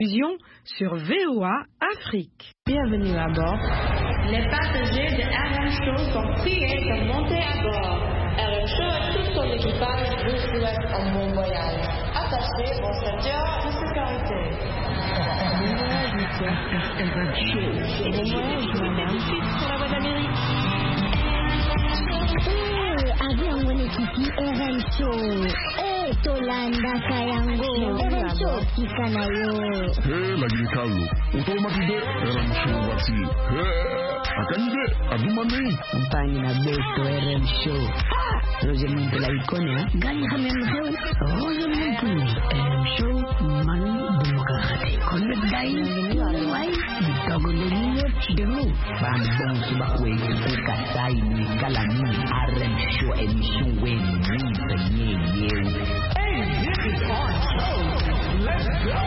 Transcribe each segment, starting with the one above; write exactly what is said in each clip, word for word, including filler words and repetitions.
Sur V O A Afrique. Bienvenue à bord. Les passagers de R M Show sont priés de monter à bord. R M Show et tout son équipage vous souhaitent un bon voyage. Attachez vos ceintures de sécurité. Bon voyage, monsieur. R M Show. Bon voyage, madame. Sur la voie d'Amérique. Eh, avion mwenyekiti R M Show. Eh, Tolanda Kayango. R M Show kikanayo. Eh, lakini Carlo, utaumapide R M Show basi. Eh, akanje, adumani. Mpani na beto R M Show. Roger Muntu la ikonia. Gani hamemheu. Roger Muntu. R M Show, mani demokrati. Konde dai, wai, bitogo lenino chidemu. Bambon subakwe, ukasai, kalami, R M Show, emission wen, mwen, nye, nye. Hey, this is our show. Let's go.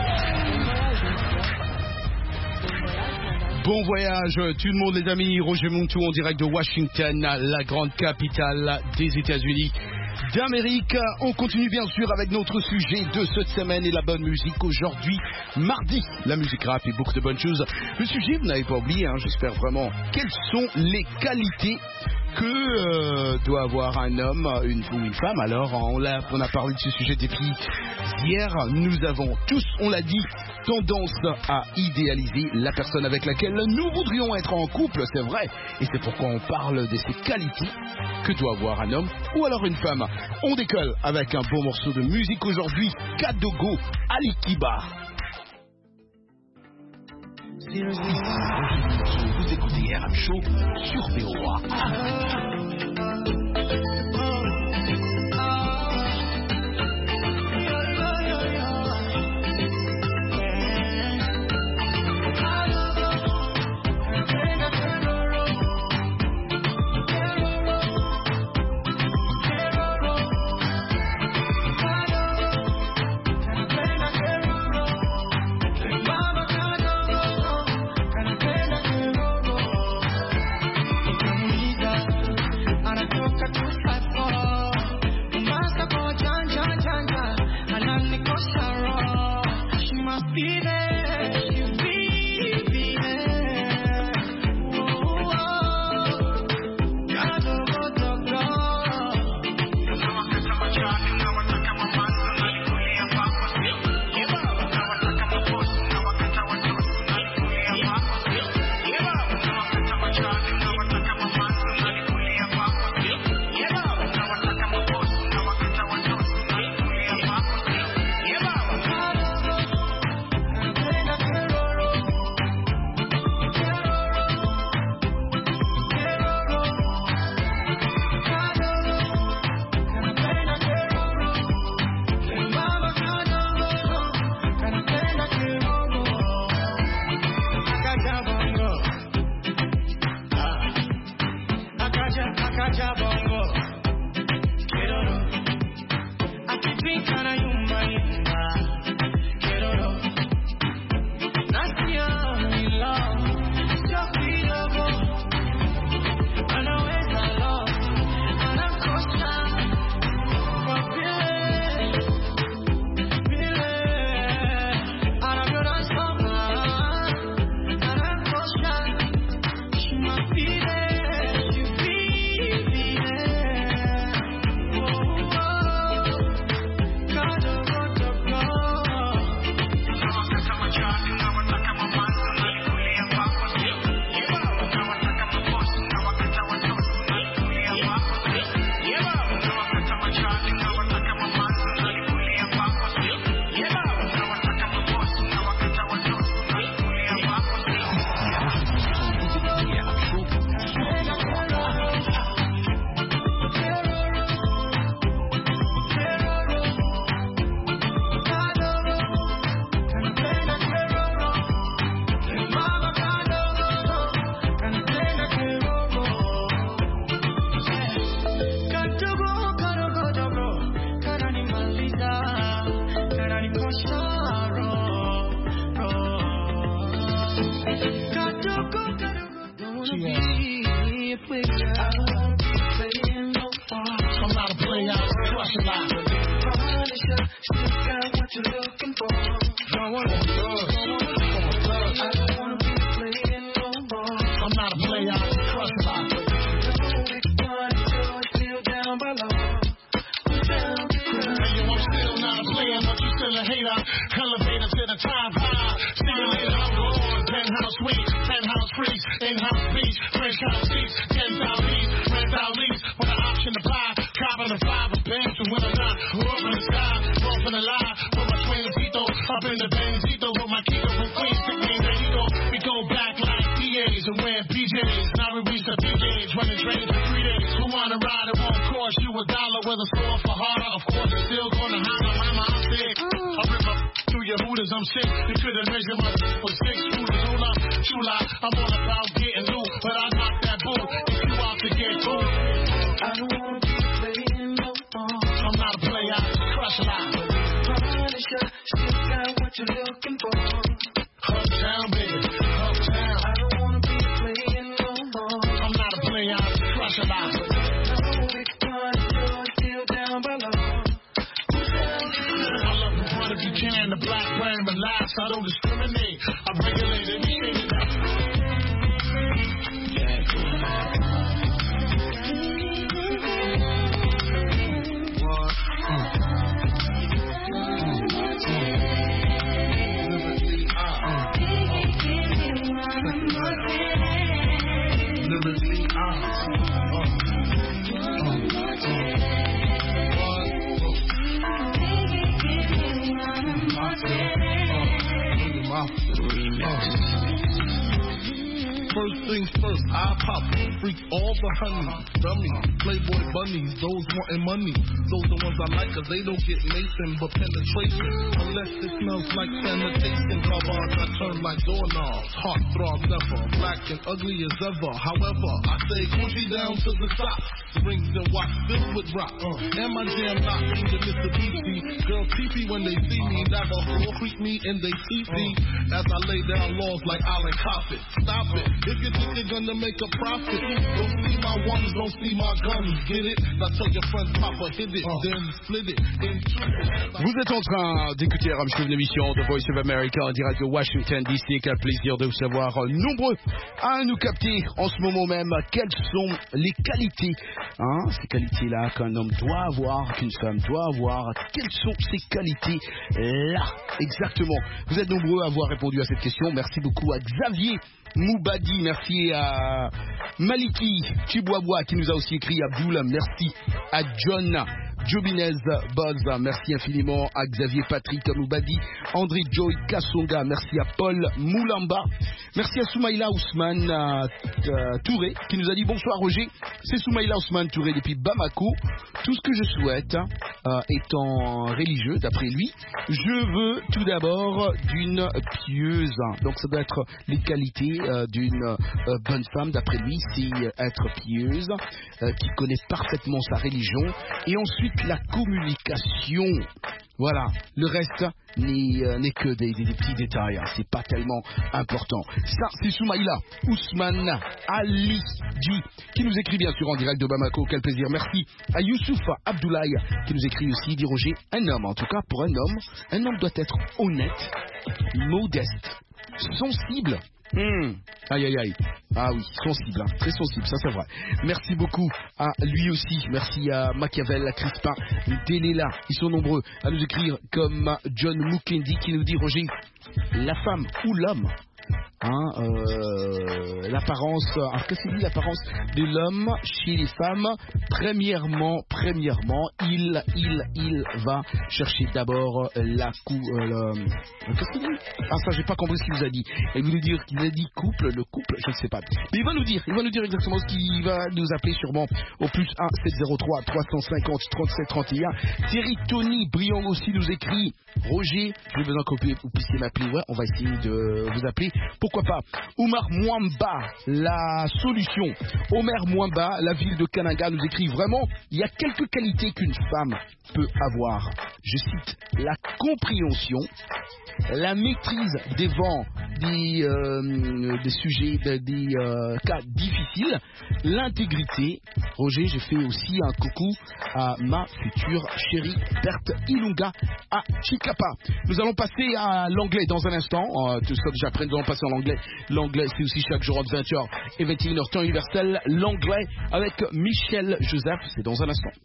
Bon voyage tout le monde les amis, Roger Montou en direct de Washington, la grande capitale des États-Unis d'Amérique. On continue bien sûr avec notre sujet de cette semaine et la bonne musique aujourd'hui, mardi, la musique rap et beaucoup de bonnes choses. Le sujet, vous n'avez pas oublié, hein, j'espère vraiment, quelles sont les qualités que euh, doit avoir un homme, une ou une femme. Alors, on a, on a parlé de ce sujet depuis hier. Nous avons tous, on l'a dit, tendance à idéaliser la personne avec laquelle nous voudrions être en couple, c'est vrai. Et c'est pourquoi on parle de ces qualités que doit avoir un homme ou alors une femme. On décolle avec un beau morceau de musique aujourd'hui, Kadogo Alikiba. Vous écoutez R M Show sur V O A. She got what you're looking for. Don't want to in the Benzito with my Kiko from Queens. Pick me and Ego. We go back like D As and wearing P Js. Now we reach the big age, running trains for three days. Who wanna ride? It won't cost you a dollar. Whether score for harder, of course it's still gonna holler. Mama, I'm sick. I rip up through your hooters, I'm sick. You couldn't measure my for six shooters. Hula, chula, I'm all about getting loose, but I knock that bull if you out to get cool. I don't wanna be playing no more. I'm not a player, I just crush a lot. Punisher, still got what you're looking for. Uptown, baby, uptown. I don't wanna be playing no more. I'm not a player, I just crush a lot. No, which one you're still down below. I love the front if you can, the black brand, relax. I don't discriminate. I regulate it, shake it up. First things first, I pop, freak all the honey, dummies, playboy bunnies, those wanting money. Those the ones I like, cause they don't get Mason, but penetration. Unless it smells like sanitation, covers I turn like doorknobs. Heart throb never, black and ugly as ever. However, I say Gucci down to the top. Rings and watch filled with rock. Uh, and my jam not in the Mitsubishi. Girls pee-pee when they see me, never will creep me in they teepee. Uh, as I lay down laws like Allen Coffin. Stop it. If you think you're gonna make a profit, don't see my ones, don't see my guns, get it? Now tell your friends, Papa hit it, uh. then split it in two. Vous êtes en train d'écouter Ramshow, une émission de Voice of America en direct de Washington D C. Quel plaisir de vous savoir nombreux à nous capter en ce moment même. Quelles sont les qualités, hein, ces qualités-là qu'un homme doit avoir, qu'une femme doit avoir? Quelles sont ces qualités-là exactement? Vous êtes nombreux à avoir répondu à cette question. Merci beaucoup à Xavier Moubadi, merci à Maliki Chiboabwa qui nous a aussi écrit, Abdoul, merci à John Jobinez Buzz, merci infiniment à Xavier Patrick Moubadi, André Joy Kassonga, merci à Paul Moulamba, merci à Soumaïla Ousmane euh, Touré qui nous a dit bonsoir Roger, c'est Soumaïla Ousmane Touré depuis Bamako. Tout ce que je souhaite, euh, étant religieux d'après lui, je veux tout d'abord d'une pieuse, donc ça doit être les qualités euh, d'une euh, bonne femme d'après lui, c'est être pieuse, euh, qui connaît parfaitement sa religion, et ensuite la communication. Voilà, le reste n'est, euh, n'est que des, des, des petits détails, hein. C'est pas tellement important. Ça, c'est Soumaïla Ousmane Ali Di qui nous écrit bien sûr en direct de Bamako. Quel plaisir. Merci à Youssouf Abdoulaye qui nous écrit aussi, dit Roger, un homme, en tout cas pour un homme, un homme doit être honnête, modeste, sensible. Mmh. Aïe aïe aïe. Ah oui, sensible, hein. Très sensible, ça c'est vrai. Merci beaucoup à lui aussi. Merci à Machiavel, à Crispin, Delela. Ils sont nombreux à nous écrire comme John Mukendi qui nous dit Roger, la femme ou l'homme, hein, euh, l'apparence, alors qu'est-ce qu'il dit, l'apparence de l'homme chez les femmes, premièrement, premièrement, il, il, il va chercher d'abord la cou, euh, le, qu'est-ce qu'il dit? Ah ça j'ai pas compris ce qu'il nous a dit. Il veut nous dire qu'il a dit couple, le couple, je ne sais pas. Mais il va nous dire, il va nous dire exactement ce qu'il va nous appeler sûrement au plus un sept zéro trois trois cent cinquante trente-sept trente et un. Thierry Tony Briand aussi nous écrit Roger, je vais besoin que vous puissiez m'appeler, ouais, on va essayer de vous appeler. Pourquoi pas Oumar Mwamba, la solution. Omer Mwamba, la ville de Kananga, nous écrit vraiment, il y a quelques qualités qu'une femme peut avoir. Je cite, la compréhension, la maîtrise des vents, des, euh, des sujets, des, des euh, cas difficiles, l'intégrité. Roger, je fais aussi un coucou à ma future chérie Berthe Ilunga à Chikapa. Nous allons passer à l'anglais dans un instant. Euh, tout ça déjà après, nous allons passer en anglais. L'anglais, c'est aussi chaque jour à vingt heures et vingt et une heures temps universel. L'anglais avec Michel Joseph, c'est dans un instant.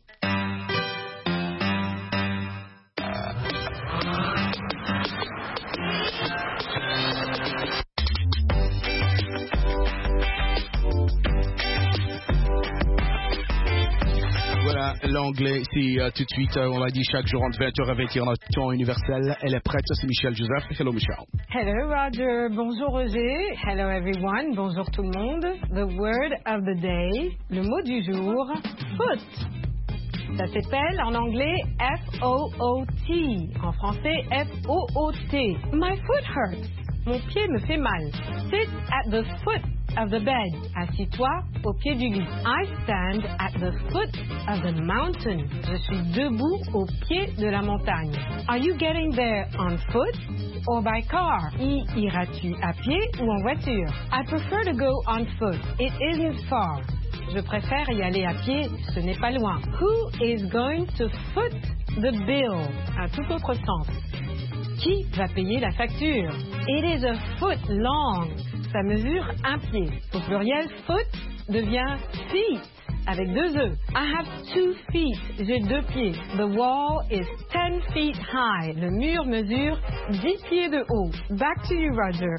l'anglais, c'est uh, tout de suite, uh, on l'a dit, chaque jour entre vingt heures et vingt et une heures en temps universel. Elle est prête, c'est Michel Joseph. Hello Michel. Hello Roger, bonjour Roger. Hello everyone, bonjour tout le monde. The word of the day, le mot du jour, foot. Ça s'appelle en anglais F O O T, en français F O O T. My foot hurts. Mon pied me fait mal. Sit at the foot of the bed. Assis-toi au pied du lit. I stand at the foot of the mountain. Je suis debout au pied de la montagne. Are you getting there on foot or by car? Y iras-tu à pied ou en voiture? I prefer to go on foot. It isn't far. Je préfère y aller à pied, ce n'est pas loin. Who is going to foot the bill? Un tout autre sens. Qui va payer la facture? It is a foot long. Ça mesure un pied. Au pluriel, foot devient feet avec deux E. I have two feet. J'ai deux pieds. The wall is ten feet high. Le mur mesure dix pieds de haut. Back to you, Roger.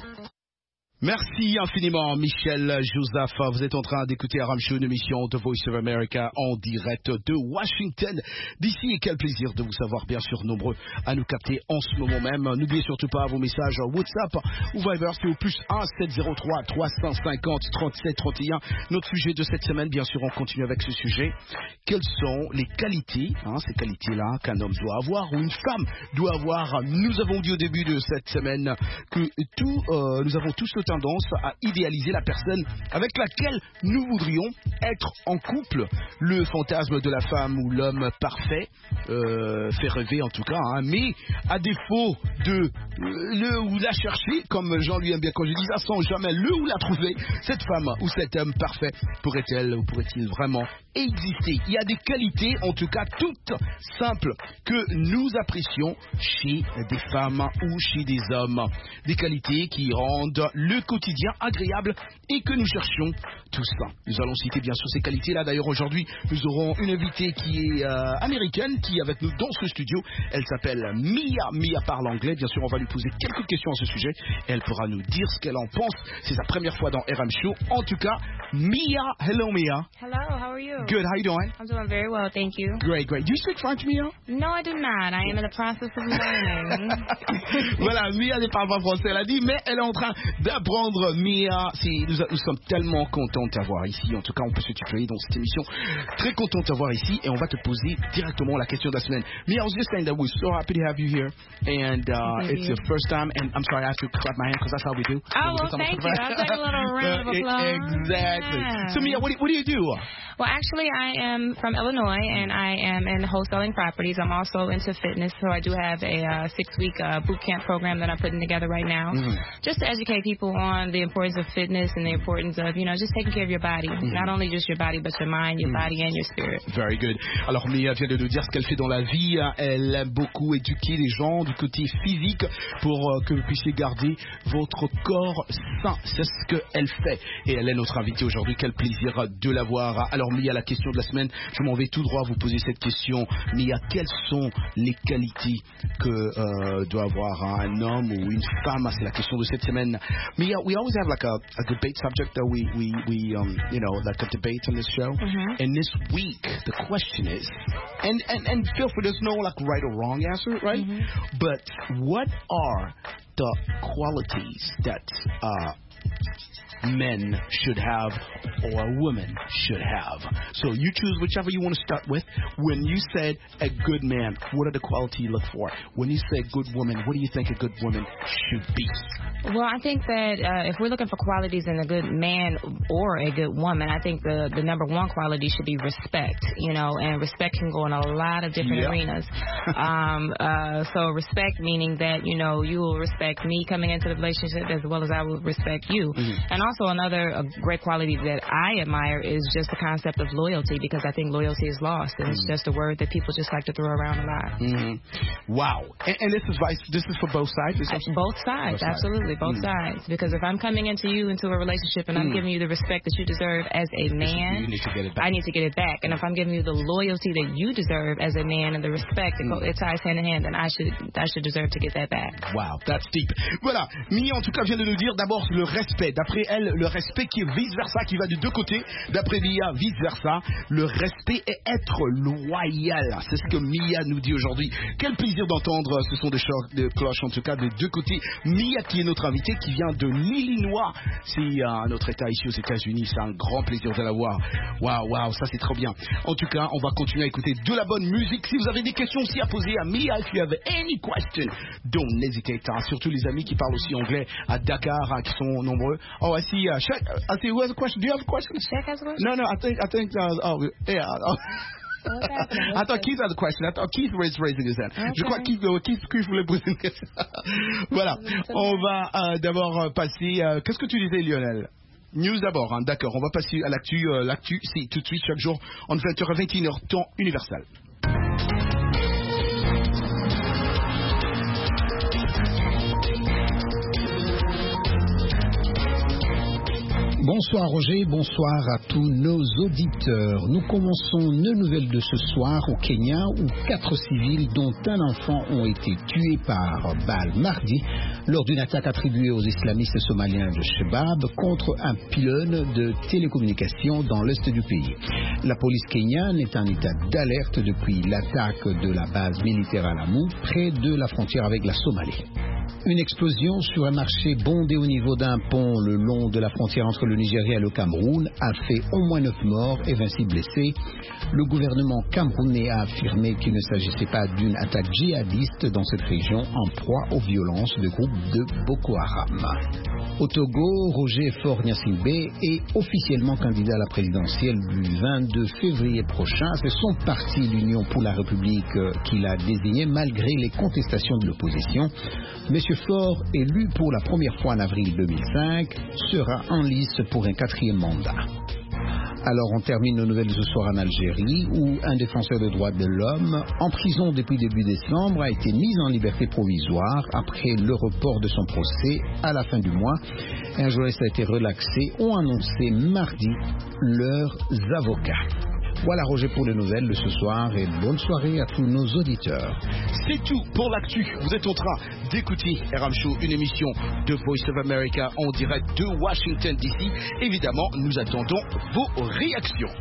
Merci infiniment, Michel Joseph. Vous êtes en train d'écouter Aram Show, une émission de Voice of America en direct de Washington. D'ici, et quel plaisir de vous savoir bien sûr nombreux à nous capter en ce moment même. N'oubliez surtout pas vos messages WhatsApp ou Viber, c'est au plus un sept zéro trois trois cent cinquante trente-sept trente et un. Notre sujet de cette semaine, bien sûr, on continue avec ce sujet. Quelles sont les qualités, hein, ces qualités-là qu'un homme doit avoir ou une femme doit avoir? Nous avons dit au début de cette semaine que tout, euh, nous avons tous le tendance à idéaliser la personne avec laquelle nous voudrions être en couple. Le fantasme de la femme ou l'homme parfait euh, fait rêver en tout cas, hein, mais à défaut de euh, le ou la chercher, comme Jean lui aime bien quand je dis ça, sans jamais le ou la trouver, cette femme ou cet homme parfait pourrait-elle ou pourrait-il vraiment exister? Il y a des qualités, en tout cas toutes simples, que nous apprécions chez des femmes ou chez des hommes. Des qualités qui rendent le quotidien agréable et que nous cherchions tous. Nous allons citer bien sûr ces qualités-là. D'ailleurs aujourd'hui nous aurons une invitée qui est euh, américaine, qui est avec nous dans ce studio. Elle s'appelle Mia. Mia parle anglais. Bien sûr on va lui poser quelques questions à ce sujet. Elle pourra nous dire ce qu'elle en pense. C'est sa première fois dans R M Show. En tout cas, Mia. Hello Mia. Hello, how are you? Good, how you doing? I'm doing very well, thank you. Great, great. Do you speak French, Mia? No, I do not. I am in the process of learning. Voilà, Mia ne parle pas français, elle a dit, mais elle est en train d'apprendre. Mia, nous, nous sommes tellement contents de t'avoir ici. En tout cas, on peut se tutoyer dans cette émission. Très content de t'avoir ici et on va te poser directement la question de la semaine. Mia, I was just saying that we're so happy to have you here. And uh, it's your first time. And I'm sorry, I have to clap my hand because that's how we do. Oh, well, thank you. I'll take a little round of applause. Exactly. Yeah. So, Mia, what do, what do you do? Well, actually, I am from Illinois, and I am in wholesaling properties. I'm also into fitness, so I do have a uh, six-week uh, boot camp program that I'm putting together right now, mm-hmm. just to educate people on the importance of fitness and the importance of, you know, just taking care of your body. Mm-hmm. Not only just your body, but your mind, your mm-hmm. body, and your spirit. Very good. Alors, Mia vient de nous dire ce qu'elle fait dans la vie. Elle aime beaucoup éduquer les gens du côté physique pour euh, que vous puissiez garder votre corps sain. C'est ce qu'elle fait. Et elle est notre invitée aujourd'hui. Quel plaisir de la voir. Alors, Mia, la question de la semaine, je m'en vais tout droit vous poser cette question. Mia, quelles sont les qualités que euh, doit avoir un homme ou une femme? C'est la question de cette semaine. Mia, we always have like a, a debate subject that we, we, we um, you know, like a debate on this show. Mm-hmm. And this week, the question is, and, and, and feel free, there's no like right or wrong answer, right? Mm-hmm. But what are the qualities that uh, men should have or women should have? So you choose whichever you want to start with. When you said a good man, what are the qualities you look for? When you say good woman, what do you think a good woman should be? Well, I think that uh, if we're looking for qualities in a good man or a good woman, I think the, the number one quality should be respect, you know, and respect can go in a lot of different yep. arenas. um, uh, so respect meaning that, you know, you will respect me coming into the relationship as well as I will respect you. Mm-hmm. And also another a great quality that I admire is just the concept of loyalty, because I think loyalty is lost, and mm-hmm. it's just a word that people just like to throw around a lot. Mm-hmm. Wow. And, and this is vice, this is for both sides? Uh, both sides, both absolutely. absolutely, both mm. sides. Because if I'm coming into you into a relationship and mm. I'm giving you the respect that you deserve as a man, need I need to get it back. And if I'm giving you the loyalty that you deserve as a man and the respect, mm. it ties hand in hand, then I should, I should deserve to get that back. Wow, that's deep. Voilà, Mia en tout cas vient de nous dire d'abord le respect. D'après elle, le respect qui est vice-versa, qui va de deux côtés. D'après Mia, vice-versa, le respect est être loyal. C'est ce que Mia nous dit aujourd'hui. Quel plaisir d'entendre, ce sont des chocs de cloches en tout cas de deux côtés. Mia qui est notre invitée, qui vient de l'Illinois. C'est un autre état ici aux États-Unis. C'est un grand plaisir de la voir. Waouh, waouh, ça c'est trop bien. En tout cas, on va continuer à écouter de la bonne musique. Si vous avez des questions aussi à poser à Mia, if you have any question, don't hesitate. Hein. Surtout les amis qui parlent aussi anglais à Dakar, hein, qui sont nombreux. Oh, I see. Uh, Shaq, I see. Who has a question? Do you have a question? Shaq has a question? No, no. I think. I think. Uh, oh, yeah. Oh. I thought Keith had a question. I thought Keith was raising his hand. Okay. Je crois que Keith, euh, Keith, Keith voulait poser une question. Voilà. On va euh, d'abord passer. Euh, qu'est-ce que tu disais, Lionel? News d'abord. Hein, d'accord. On va passer à l'actu. Euh, l'actu, c'est tout de suite chaque jour en vingt heures à vingt et une heures temps universel. Bonsoir Roger, bonsoir à tous nos auditeurs. Nous commençons nos nouvelles de ce soir au Kenya où quatre civils dont un enfant ont été tués par balle mardi lors d'une attaque attribuée aux islamistes somaliens de Shebab contre un pylône de télécommunications dans l'est du pays. La police kenyane est en état d'alerte depuis l'attaque de la base militaire à Lamu près de la frontière avec la Somalie. Une explosion sur un marché bondé au niveau d'un pont le long de la frontière entre le Nigeria et le Cameroun a fait au moins neuf morts et vingt-six blessés. Le gouvernement camerounais a affirmé qu'il ne s'agissait pas d'une attaque djihadiste dans cette région en proie aux violences de groupes de Boko Haram. Au Togo, Roger Faure-Gnassingbé est officiellement candidat à la présidentielle du vingt-deux février prochain. C'est son parti, l'Union pour la République, qui l'a désigné malgré les contestations de l'opposition. Monsieur Faure, élu pour la première fois en avril deux mille cinq, sera en lice pour un quatrième mandat. Alors on termine nos nouvelles ce soir en Algérie où un défenseur des droits de l'homme en prison depuis début décembre a été mis en liberté provisoire après le report de son procès à la fin du mois. Un journaliste a été relaxé, ont annoncé mardi leurs avocats. Voilà Roger pour les nouvelles de ce soir et bonne soirée à tous nos auditeurs. C'est tout pour l'actu. Vous êtes en train d'écouter R M Show, une émission de Voice of America en direct de Washington D C. Évidemment, nous attendons vos réactions.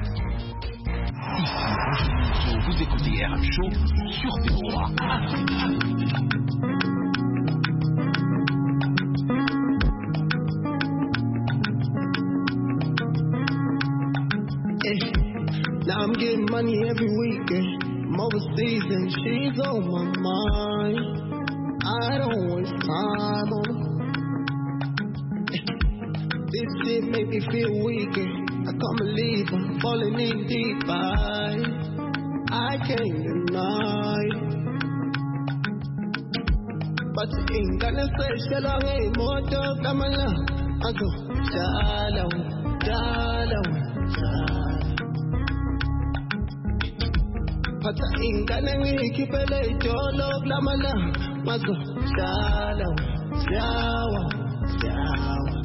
Ici, vous écoutez R M Show sur V O A. Now I'm getting money every weekend. I'm overseas and she's on my mind. I don't waste time on her. This shit make me feel weaker. I can't believe I'm falling in deep. I, I can't deny. But you ain't gonna say shallow, hey, more dog, I'm a love. I go shallow, shallow, shallow. Pata ingane wiki pele jolo glamala mago shallow shawa shawa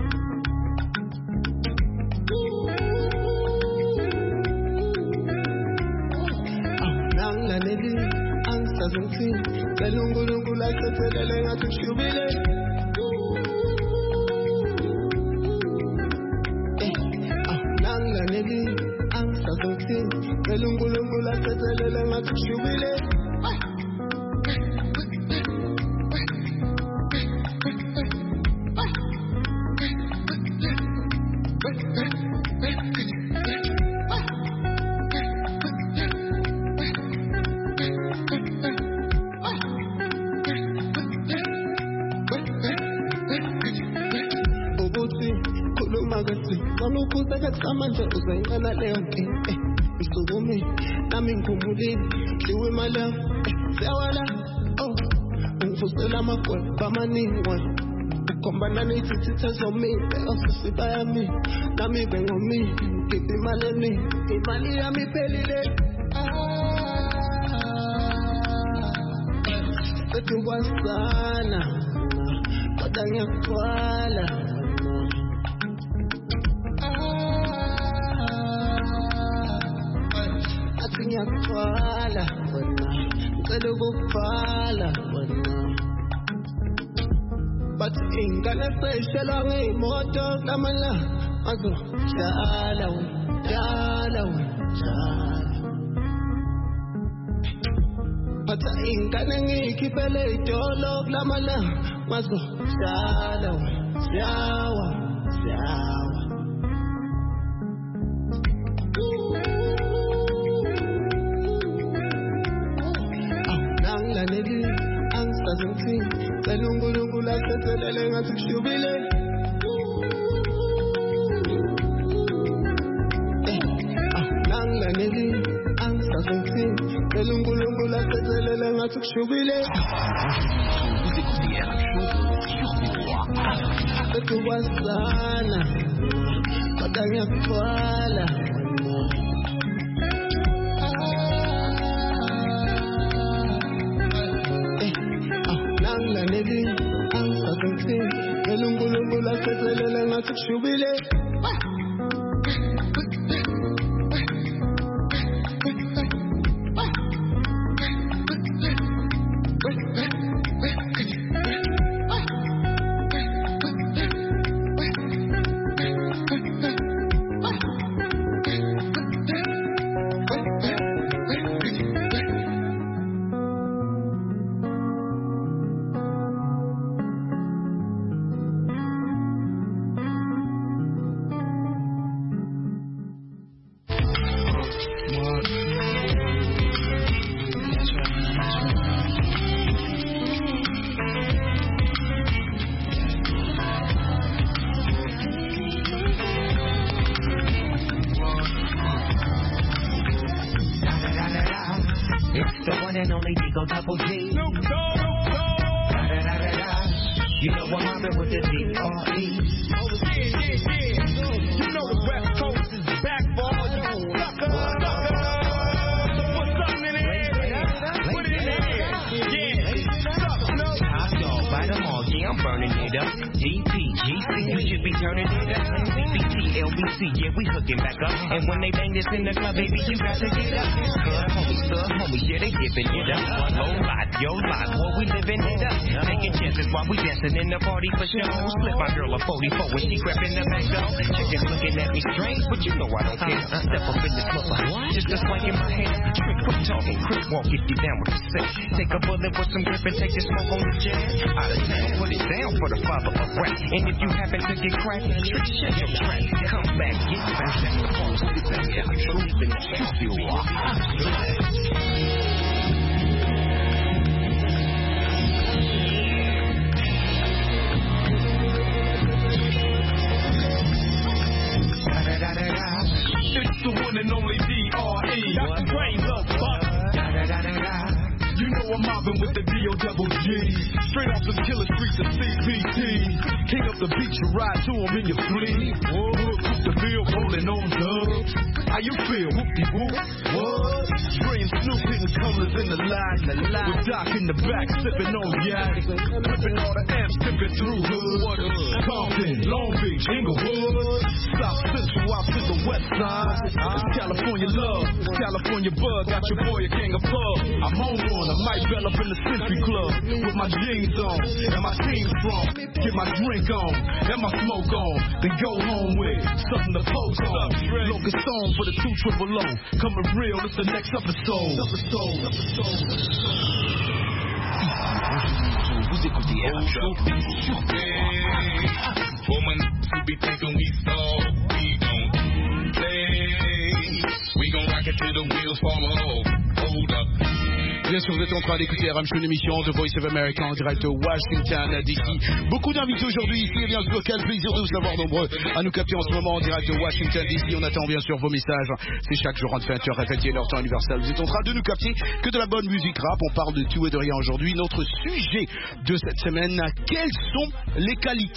nang la negi angsa zunti belungu lungu la setelele ngatu shubile nang la negi angsa zunti Lungu lungu la tetelele ngatushubile Ubuti kulumagati Manukuza katsamanje uzayingana leo eh Usugumi, nami nkumulini Shiwe mala, sewala Oh, ungfusela makwe Bamaningwe Ukombana nititita zomi Pero sisiba ya mi Nami bengo mi Kipi male mi Imali ya mi pelile Ah Setu wasana But ngiyakutwala athi ngiyakutwala wena ngicela ukukubhala wena bathi ingane seyishelwa ngey'moto lamala azojala wena jala wena jala Pata ingane ngikhiphele idolo kulamala mazo shala siyawa siyawa Nangilaleli angisazi ngithini cela uNkulunkulu asethelele ngathi kushubile Nangilaleli angisazi ngithini cela uNkulunkulu asethelele ngathi kushubile Betuwasana Kodwa ngiyakutwala Nangilaleli angisazi ngithini cela uNkulunkulu asethelele ngathi kushubile Walk if you down with the set. Take a bullet with some grip and take the smoke on the jet. Out of town, put it down for the father of rap. And if you happen to get cracked, trick shut your track. Come back, get back. Sit back, get the truth and the truth you are. It's the one and only D R E. Doctor Dre, love fuck. You know I'm mobbing with the D O double G. Straight off the killer streets of C P T. King up the beach, you ride to him in your fleet. Whoa, cook the bill, rolling on dubs. How you feel? Whoop-de-whoop. What? Spraying Snoop, hitting colors in the light. With Doc in the back, sipping on yak. Flipping all the amps, tipping through hood. Compton, Long Beach, Inglewood. South Central, out to the west side. California love, California bug. Got your boy a gang of pub. I'm on one. I might bell up in the Century Club with my jeans on and my team strong. Get my drink on and my smoke on, then go home with something to post on. Locust song for the two triple O. Coming real, it's the next episode. Episode, episode. Vous écoutez R M Show sur Woman, you be thinking we soft, we gon' play. We gon' rock it till the wheels fall off. Hold up. Bien sûr, vous êtes en train d'écouter R M Show, une émission de Voice of America en direct de Washington D C. Beaucoup d'invités aujourd'hui ici, et bien sûr, quel plaisir de vous avoir nombreux à nous capter en ce moment en direct de Washington D C. On attend bien sûr vos messages. C'est chaque jour en vingt heures répété leur temps universel. Vous êtes en train de nous capter que de la bonne musique rap. On parle de tout et de rien aujourd'hui. Notre sujet de cette semaine, quelles sont les qualités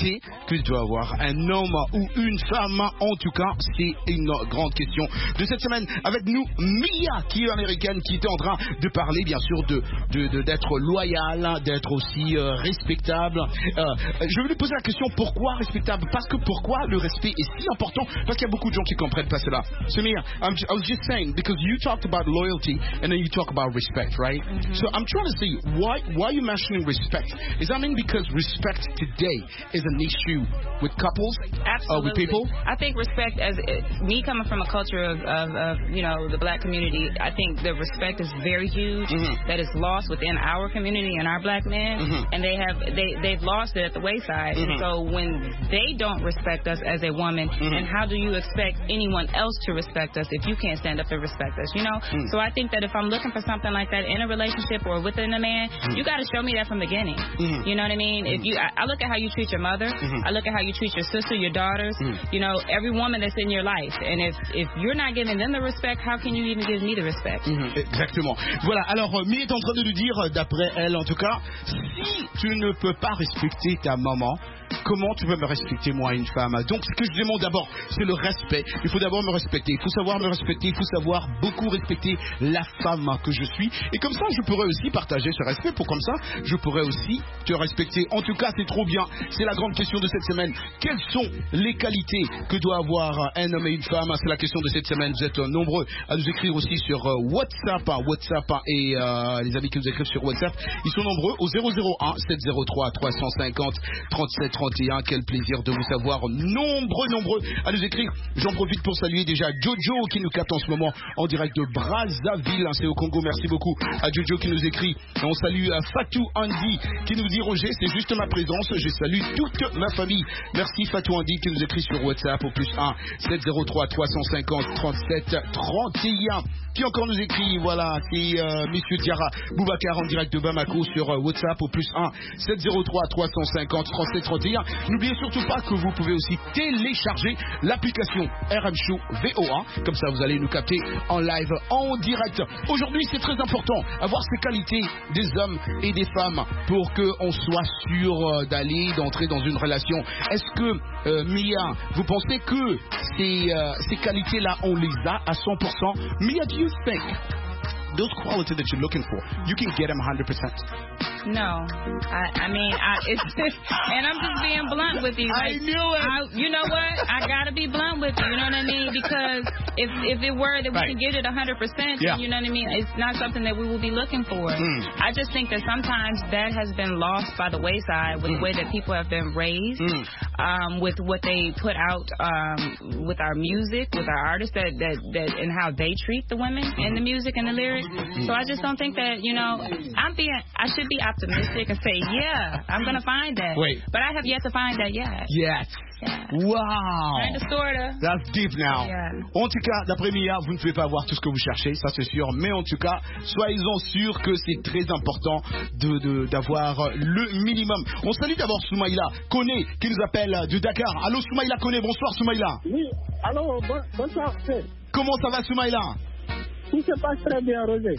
que doit avoir un homme ou une femme? En tout cas, c'est une grande question de cette semaine. Avec nous, Mia, qui est américaine, qui était en train de parler, bien sûr, de, de, de d'être loyale, d'être aussi euh, respectable. Euh, je vais lui poser la question, pourquoi respectable? Parce que pourquoi le respect est si important? Parce qu'il y a beaucoup de gens qui comprennent pas cela. So Mia, I'm, I was just saying, because you talked about loyalty and then you talk about respect, right? Mm-hmm. So I'm trying to see, why why are you mentioning respect? Is that mean because respect today is an issue with couples? Absolutely. Uh, with people? I think respect, as uh, me coming from a culture of, of, of, you know, the black community, I think the respect is very huge. Mm-hmm. That is lost within our community and our black men, mm-hmm. and they have they they've lost it at the wayside. Mm-hmm. And so when they don't respect us as a woman, mm-hmm. and how do you expect anyone else to respect us if you can't stand up and respect us? You know. Mm-hmm. So I think that if I'm looking for something like that in a relationship or within a man, mm-hmm. you got to show me that from the beginning. Mm-hmm. You know what I mean? Mm-hmm. If you, I, I look at how you treat your mother. Mm-hmm. I look at how you treat your sister, your daughters. Mm-hmm. You know, every woman that's in your life. And if if you're not giving them the respect, how can you even give me the respect? Mm-hmm. Exactement. Voilà. Alors, Mi est en train de lui dire, d'après elle en tout cas, si tu ne peux pas respecter ta maman, comment tu peux me respecter moi, une femme? Donc ce que je demande d'abord, c'est le respect. Il faut d'abord me respecter. Il faut savoir me respecter. Il faut savoir beaucoup respecter la femme que je suis. Et comme ça, je pourrais aussi partager ce respect. Pour comme ça, je pourrais aussi te respecter. En tout cas, c'est trop bien. C'est la grande question de cette semaine. Quelles sont les qualités que doit avoir un homme et une femme? C'est la question de cette semaine. Vous êtes nombreux à nous écrire aussi sur WhatsApp. WhatsApp et euh, les amis qui nous écrivent sur WhatsApp, ils sont nombreux au zéro zéro un sept zéro trois trois cent cinquante trente-sept trente et un. Quel plaisir de vous savoir nombreux, nombreux à nous écrire. J'en profite pour saluer déjà Jojo qui nous capte en ce moment en direct de Brazzaville, c'est au Congo. Merci beaucoup à Jojo qui nous écrit. Et on salue à Fatou Andy qui nous dit: Roger, c'est juste ma présence, je salue toute ma famille. Merci Fatou Andy qui nous écrit sur WhatsApp au plus un sept zéro trois trois cent cinquante trente-sept trente et un. Qui encore nous écrit? Voilà, c'est euh, Monsieur Diarra Boubacar en direct de Bamako sur euh, WhatsApp au plus un sept zéro trois trois cent cinquante trente-sept trente et un. N'oubliez surtout pas que vous pouvez aussi télécharger l'application R M Show V O A. Comme ça, vous allez nous capter en live, en direct. Aujourd'hui, c'est très important avoir ces qualités des hommes et des femmes pour qu'on soit sûr euh, d'aller, d'entrer dans une relation. Est-ce que, euh, Mia, vous pensez que ces, euh, ces qualités-là, on les a à cent pour cent? Mia, do you think those qualities that you're looking for, you can get them one hundred percent? No, I, I mean, I, it's, and I'm just being blunt with you. Like, I knew it. I, you know what? I gotta be blunt with you. You know what I mean? Because if if it were that we right. can get it one hundred percent, yeah. you know what I mean? It's not something that we will be looking for. Mm. I just think that sometimes that has been lost by the wayside with mm. the way that people have been raised, mm. um, with what they put out, um, with our music, with our artists, that that, that and how they treat the women mm. in the music and the lyrics. Mm. So I just don't think that, you know, I'm being, I should be optimistic and say, yeah, I'm going to find that. Wait. But I have yet to find that yet. Yes. Yeah. Wow. Kind of, sorta. That's deep now. Yeah. En tout cas, d'après Mia, vous ne pouvez pas avoir tout ce que vous cherchez, ça c'est sûr. Mais en tout cas, soyez-en sûrs que c'est très important de, de, d'avoir le minimum. On salue d'abord Soumaïla Koné qui nous appelle de Dakar. Allô Soumaïla Koné, bonsoir Soumaïla. Oui, allô, bon, bonsoir. Comment ça va Soumaïla? Tout se passe très bien, Roger.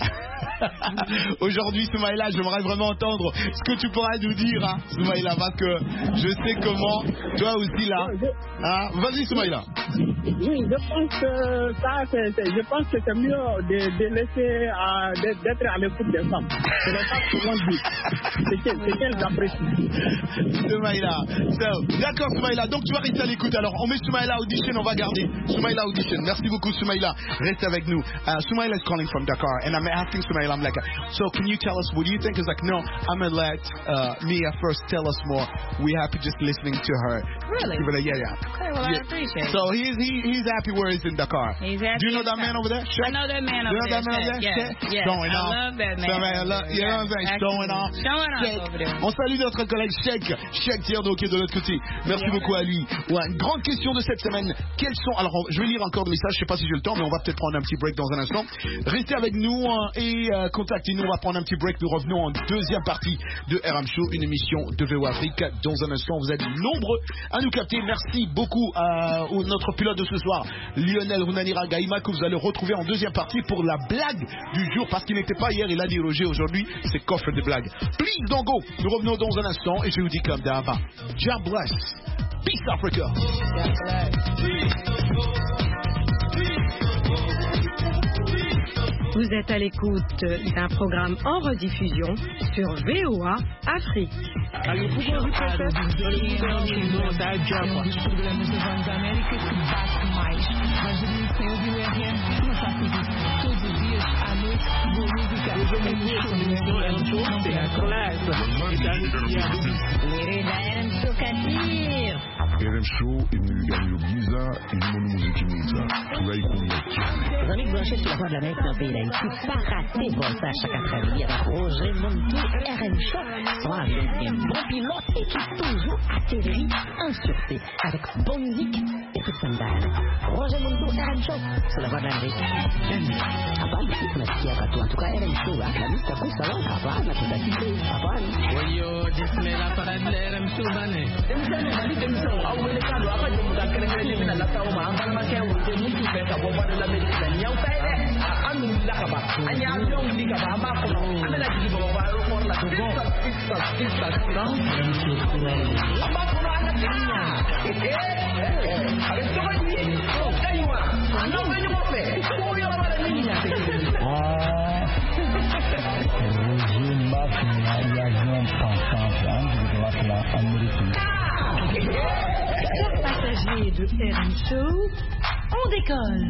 Aujourd'hui, Soumaïla, j'aimerais vraiment entendre ce que tu pourras nous dire, hein, Soumaïla, parce que je sais comment, toi aussi là. Hein, vas-y, Soumaïla. Oui, je pense que ça, c'est, c'est, je pense que c'est mieux de, de laisser, euh, d'être à l'écoute des femmes. Ce n'est pas souvent dit. C'est qu'elles, c'est qu'elles apprécient. Soumaïla. So, d'accord, Soumaïla. Donc tu vas rester à l'écoute. Alors, on met Soumaïla Audition, on va garder. Soumaïla Audition. Merci beaucoup, Soumaïla. Reste avec nous. Uh, Soumaïla is calling from Dakar, and I'm asking Soumaïla, I'm like, so can you tell us what do you think? Is like, no, I'm gonna let uh, Mia first tell us more. We're happy just listening to her. Really? Like, yeah, yeah. Okay, well, yeah. I appreciate it. So he's he, he's happy where he's in Dakar. He's happy. Do you know that man over there? Shek? I know that man you over know there. That man over there? Yes, yes. Showing I off. love that man. So, man love, you know what I'm saying? Actually, Showing off. Showing off Shek. over there. On salue notre collègue Shek. Shek Tierno qui est de l'autre côté. Merci yeah. beaucoup à lui. Ouais, une grande question de cette semaine. Quels sont... Alors, je vais lire encore le message. Je sais pas si j'ai le temps, mais on va peut-être prendre un petit break dans un instant. Restez avec nous hein, et euh, contactez-nous. On va prendre un petit break. Nous revenons en deuxième partie de R M Show, une émission de V O Afrique. Dans un instant, vous êtes nombreux à nous capter. Merci beaucoup à, à notre pilote de ce soir, Lionel Runanira Gaïma, que vous allez retrouver en deuxième partie pour la blague du jour, parce qu'il n'était pas hier, il a dit Roger aujourd'hui, c'est coffre de blagues. Please don't go. Nous revenons dans un instant et je vous dis comme d'hab, God bless. Peace Africa. Vous êtes à l'écoute d'un programme en rediffusion sur V O A Afrique. R M Show imeganyiro byiza irimo n'umuziki mwiza turayikunda cyane. Véronique Blanchet sur la voix de l'Amérique dans le pays d'Haïti. Pas raté Volta chaque après-midi avec Roger Montou, R M Show. Soit avec un bon pilote et qui toujours atterrit en sûreté avec bonne musique et tout ça. Roger Montou, R M Show sur la voix de l'Amérique. Hapana, si tunasikia watu en tout cas R M Show akabisa kusawa hapana tutatiki hapana. Wayo dismela para R M Show bane. Emsana bali temso au wele kado apa je muda kere kere mina la tawo ma ambal ma ke wote mutu pe ka bo bado la medicina nyaw tay de anu la ka ba anya nyong di ka ba ma ko ana la ji bo ba ro ko la to go pista pista no ama ko ana tinya eh eh ale to ba ni ko kaiwa ana ba ni mo pe ko yo ba la niña ah Chers passagers de R M Show, on décolle.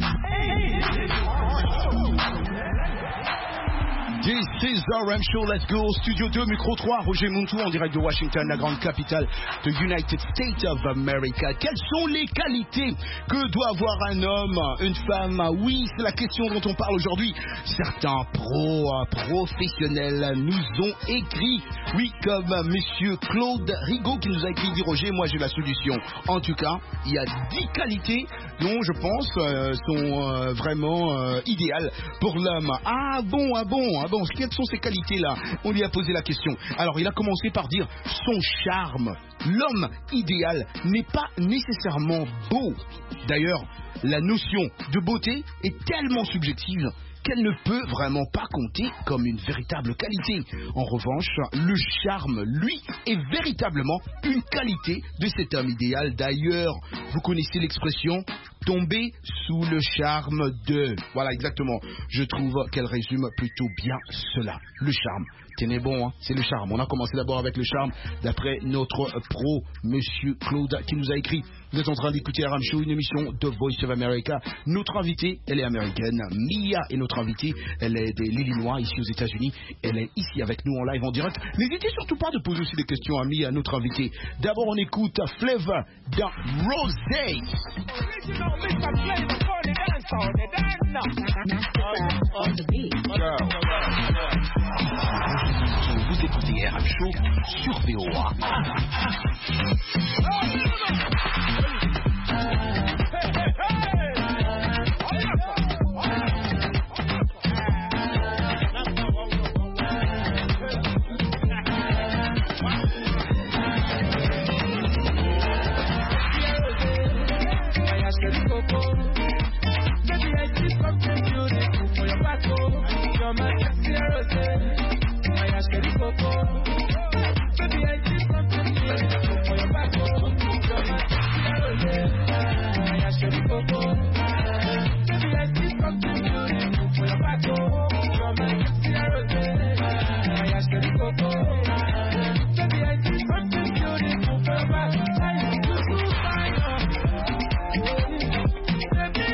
This is R M Show, let's go. Studio deux, micro trois, Roger Montou en direct de Washington, la grande capitale de United States of America. Quelles sont les qualités que doit avoir un homme, une femme? Oui, c'est la question dont on parle aujourd'hui. Certains pros, professionnels nous ont écrit, oui, comme monsieur Claude Rigaud qui nous a écrit, dit Roger, moi j'ai la solution. En tout cas, il y a dix qualités dont je pense euh, sont euh, vraiment euh, idéales pour l'homme. Ah bon, ah bon, ah bon. Quelles sont ces qualités-là? On lui a posé la question. Alors, il a commencé par dire son charme. L'homme idéal n'est pas nécessairement beau. D'ailleurs, la notion de beauté est tellement subjective qu'elle ne peut vraiment pas compter comme une véritable qualité. En revanche, le charme, lui, est véritablement une qualité de cet homme idéal. D'ailleurs, vous connaissez l'expression tomber sous le charme de... Voilà, exactement. Je trouve qu'elle résume plutôt bien cela. Le charme. Tenez bon, hein, c'est le charme. On a commencé d'abord avec le charme, d'après notre pro, monsieur Claude, qui nous a écrit. Vous êtes en train d'écouter R M Show, une émission de Voice of America. Notre invitée, elle est américaine. Mia est notre invitée. Elle est de l'Illinois, ici aux États-Unis. Elle est ici avec nous en live, en direct. N'hésitez surtout pas de poser aussi des questions à Mia, notre invitée. D'abord, on écoute Flavor dans Rosé. Vous écoutez R M Show sur V O A. Baby,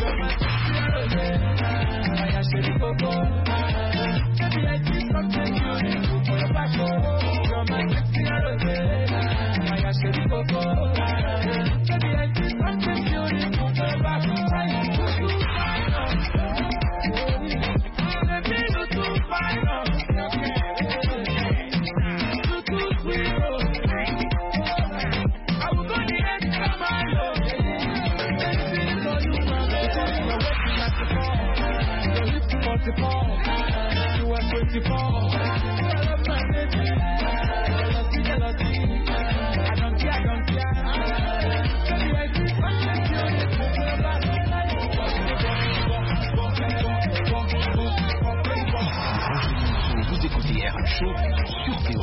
Vous écoutez R M Show sur P O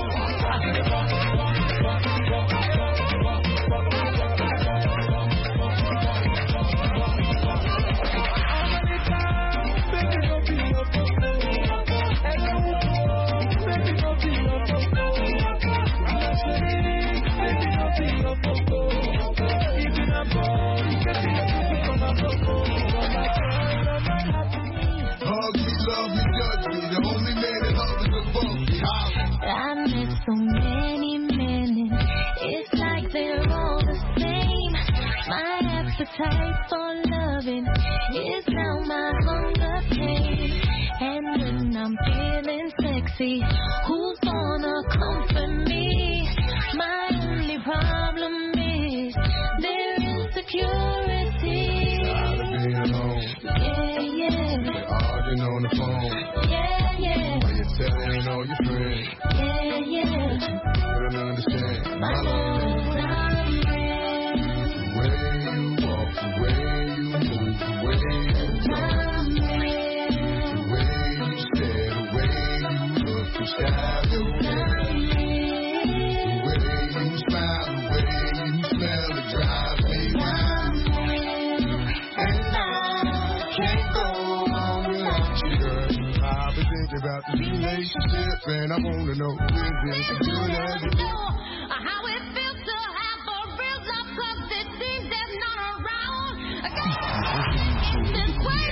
I met so many men, it's like they're all the same. My appetite for loving is now my hunger pain. And when I'm feeling sexy, who's gonna comfort me? My only problem is their insecurity. Tired of being alone. Yeah, yeah. Arguing on the phone. Yeah, yeah. Why you telling all your friends? Yeah, yeah. You don't understand my loneliness. The way you walk, the way you move, the way you talk, the way you stare, the way you look, the style you wear, the way you smile, the way you smell, it drives me wild. And I can't go on without you, girl. I've been thinking about the relationship, and I wanna know is it good as it is? How it feels to have a real love, 'cause it seems there's none around. This way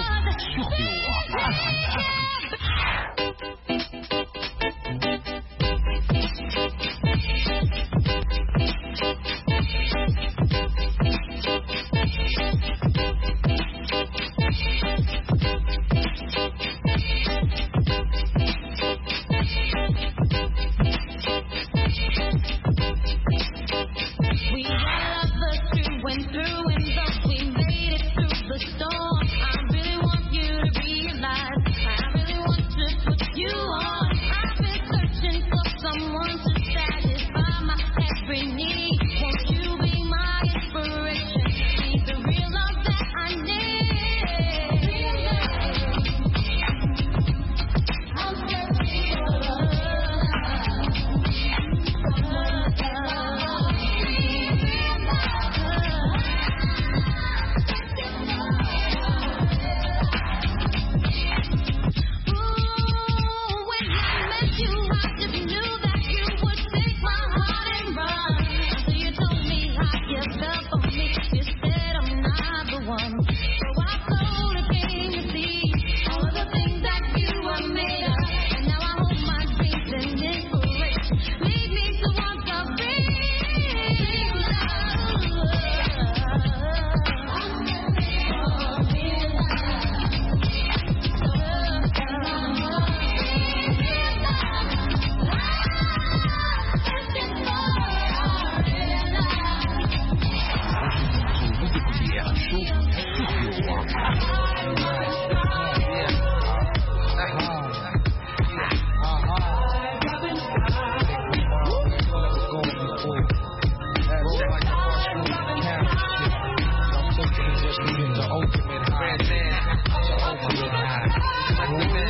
we are lovers through and through, and though we made it through the storm, I really want you to realize, I really want to put you on. I've been searching for someone to satisfy my every need. Won't you be my inspiration? Be the real love that I need. Real love. I'm searching for love.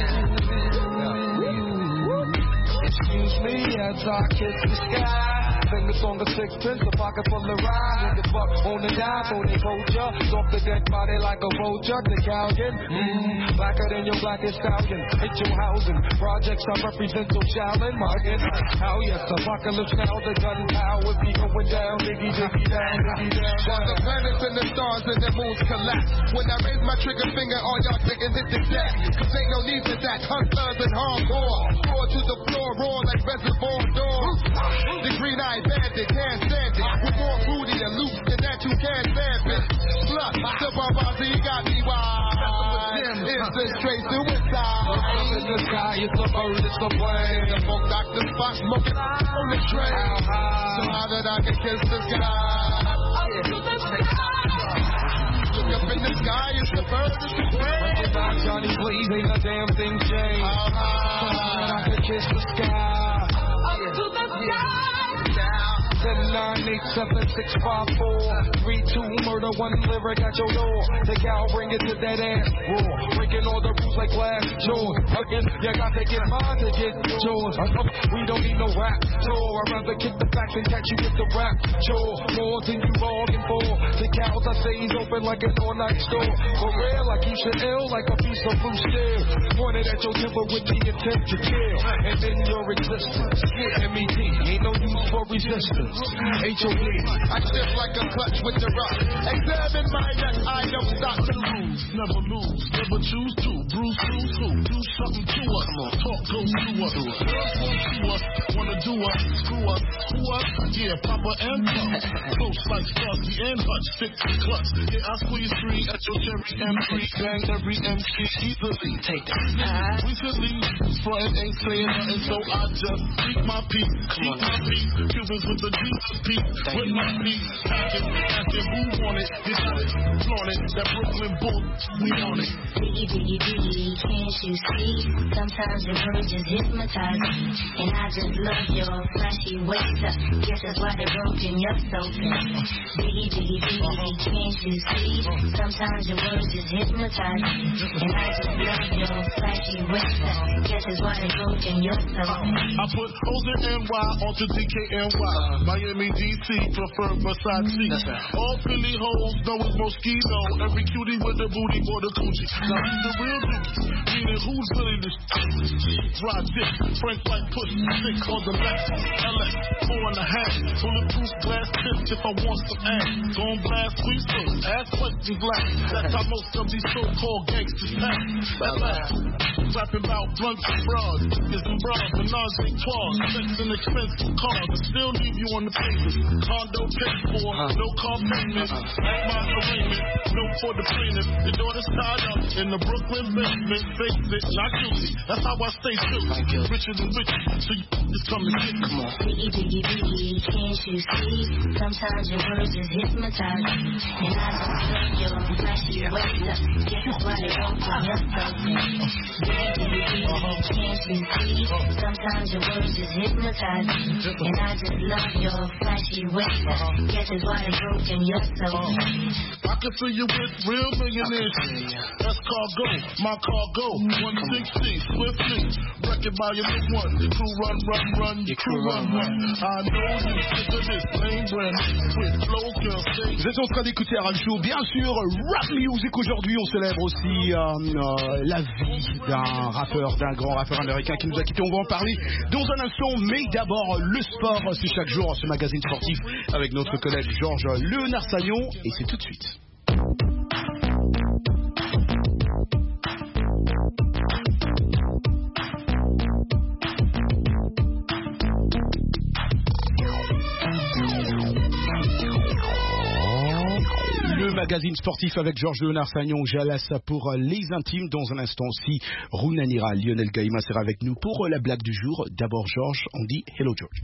Excuse me as I kiss the sky. sing the song of sixpence, a pocket full of rhyme. Niggas fuck on the dime, so they culture. Off the deck body like a vulture, the Calgon. Mmm, blacker than your blackest stallion. Hit your housing, projects I represent so Shaolin. Martin, how yes, apocalypse now, the gun power be going down, diggy, diggy down, diggy down. While the planets and the stars and the moons collapse. When I raise my trigger finger, all y'all thinking this exact. Cause ain't no need for that. Hustlers and hardcore. Roar to the floor, roar like reservoir doors. The green-eyed bandit can't stand it. With more booty and loot than that you can't stand it. Plus, the Barbazzi got me wild. It's the straight suicide. In the sky, it's a bird, it's a plane. The funk doctor spot smoking on the train. So how that I can kiss the sky? Look up in the sky, it's the bird, it's the plane. Johnny Blaze, ain't a damn thing changed. So how that I can kiss the sky? Up to the sky. seven nine eight seven six five four three two murder one lyric at your door. The gal bring it to that ass roar, breaking all the rules like glass jaws. Again, you got to get mine to get yours. Uh, we don't need no rap tour. I'd rather kick the facts and catch you with the rap chore. More than you bargained for. The cows I say he's open like an all-night store. For real, like you should ill, like a piece of blue steel. Pointed at your temper with the intent to kill, and then your existence. M E T ain't no use for resistance. H O D I shift like a clutch with the rock. Examine my neck, I don't stop to lose. Never lose, never choose to. Bruce, choose who? Do something to us. Talk goes to us. Girls want to us, wanna do us. Screw us, screw us. Yeah, Papa and Pop. Close like Starsky and Hutch. Six clutch. Yeah, I squeeze three at your cherry M three. Bang every M C easily. Take that. Recently, frontin' ain't saying nothing, so I just keep my peace. Keep my peace. Cubans with the Jesus peace. With my peace. Packing, asking who want it. Get got it. Flaunt it. That Brooklyn bull, we on it. Biggie, biggie, biggie, can't you see? Sometimes your words just hypnotize me. And I just love your flashy waist up. Guess that's why they're broken up so fast. Biggie, biggie, biggie, can't you see? Sometimes your words just hypnotize me. And I just love your flashy waist up. Guess that's why they're broken up so fast. I put O's in N Y onto D K N Y. Miami, D C, prefer Versace. All Philly hoes know it's Mosquito. Every cutie with the booty for the coochie. Now who's the real dude? Meaning who's really the Ride dick, Frank White push, six on the left, L S, four and a half. Bulletproof glass tips if I want some ass. Gon' blast squeeze first, ass question black. That's how most of these so-called gangsters act. That laugh. Rapping about blunts and bras, is and bras, menage a trois, sex and expensive cars, and still leave you on the pavement. Condo paid for, no car payment, at my arraignment, no for the plaintiff. Your daughter's tied up in the Brooklyn basement, face it, not guilty. That's how I stay true. Richer than rich, so you just come and get me. Biggie, biggie, biggie, can't you see? Sometimes your words just hypnotize me. And I just love your flashy waist up. Guess that's why they won't come up so fast. Can't you see? Sometimes your words just hypnotize me. And I just love your flashy waist up. Guess that's why they're broken your soul. I can fill you with real millionaires. That's cargo, my cargo. one sixty, swiftly. Wreck it by your big one. Your crew run, run, run. Your crew run, run. I know you sick of this lame brand. With flow, girl, say. Vous êtes en train d'écouter Aram Show, bien sûr, rap music. Aujourd'hui, on célèbre aussi euh, euh, la vie d'un rappeur, d'un grand rappeur américain qui nous a quittés. On va en parler dans un instant, mais d'abord le sport. C'est chaque jour ce magazine sportif avec notre collègue Georges Léonard Sagnon, et c'est tout de suite. Le magazine sportif avec Georges Léonard Sagnon, Jalassa pour les intimes. Dans un instant aussi, Rounanira, Lionel Gaïma sera avec nous pour la blague du jour. D'abord Georges, on dit hello George.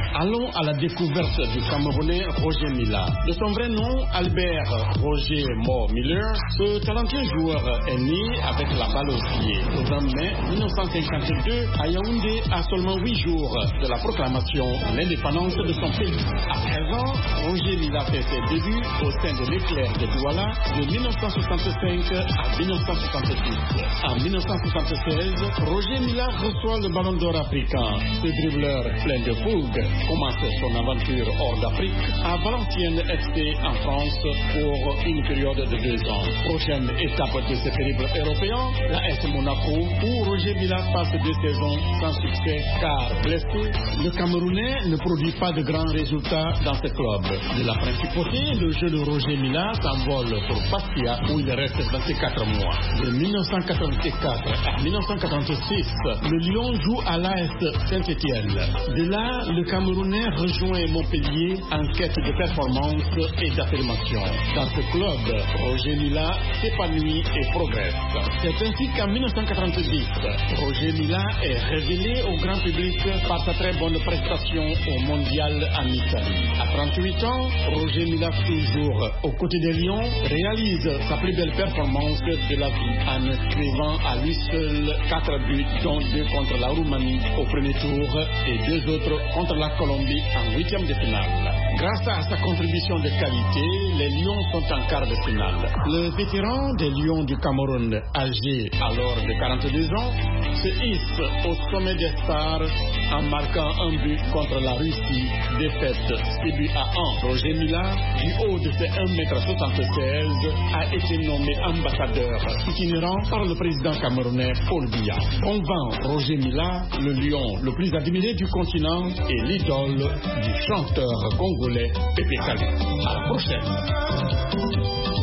Allons à la découverte du Camerounais Roger Mila. De son vrai nom, Albert Roger Mo Miller, ce talentueux joueur est né avec la balle au pied. Le vingt mai mille neuf cent cinquante-deux, à Yaoundé, à seulement huit jours de la proclamation de l'indépendance de son pays. À treize ans, Roger Mila fait ses débuts au sein de l'éclair de Douala de mille neuf cent soixante-cinq à mille neuf cent soixante-six. En mille neuf cent soixante-seize, Roger Mila reçoit le ballon d'or africain. Ce dribbleur plein de fougue commence son aventure hors d'Afrique à Valenciennes F C en France pour une période de deux ans. Prochaine étape de ce périple européen, la S Monaco, où Roger Mila passe deux saisons sans succès car blessé. Le Camerounais ne produit pas de grands résultats dans ce club. De la principauté, le jeu de Roger Mila s'envole pour Bastia où il reste vingt-quatre mois. De mille neuf cent quatre-vingt-quatre à mille neuf cent quatre-vingt-six, le Lion joue à l'A S Saint-Étienne. De là, le Camerounais rejoint Montpellier en quête de performance et d'affirmation. Dans ce club, Roger Mila s'épanouit et progresse. C'est ainsi qu'en mille neuf cent quatre-vingt-dix, Roger Mila est révélé au grand public par sa très bonne prestation au Mondial en Italie. À trente-huit ans, Roger Mila, toujours aux côtés des Lions, réalise sa plus belle performance de la vie en inscrivant à lui seul quatre buts, dont deux contre la Roumanie au premier tour et deux autres contre la Colombie en huitième de finale. Grâce à sa contribution de qualité, les Lions sont en quart de finale. Le vétéran des Lions du Cameroun, âgé alors de quarante-deux ans, se hisse au sommet des stars en marquant un but contre la Russie, défaite six buts à un. Roger Mila, du haut de ses un mètre soixante-seize, a été nommé ambassadeur itinérant par le président camerounais Paul Biya. On vend Roger Mila, le lion le plus admiré du continent et l'idole du chanteur congolais Pépé Kalé. À la prochaine.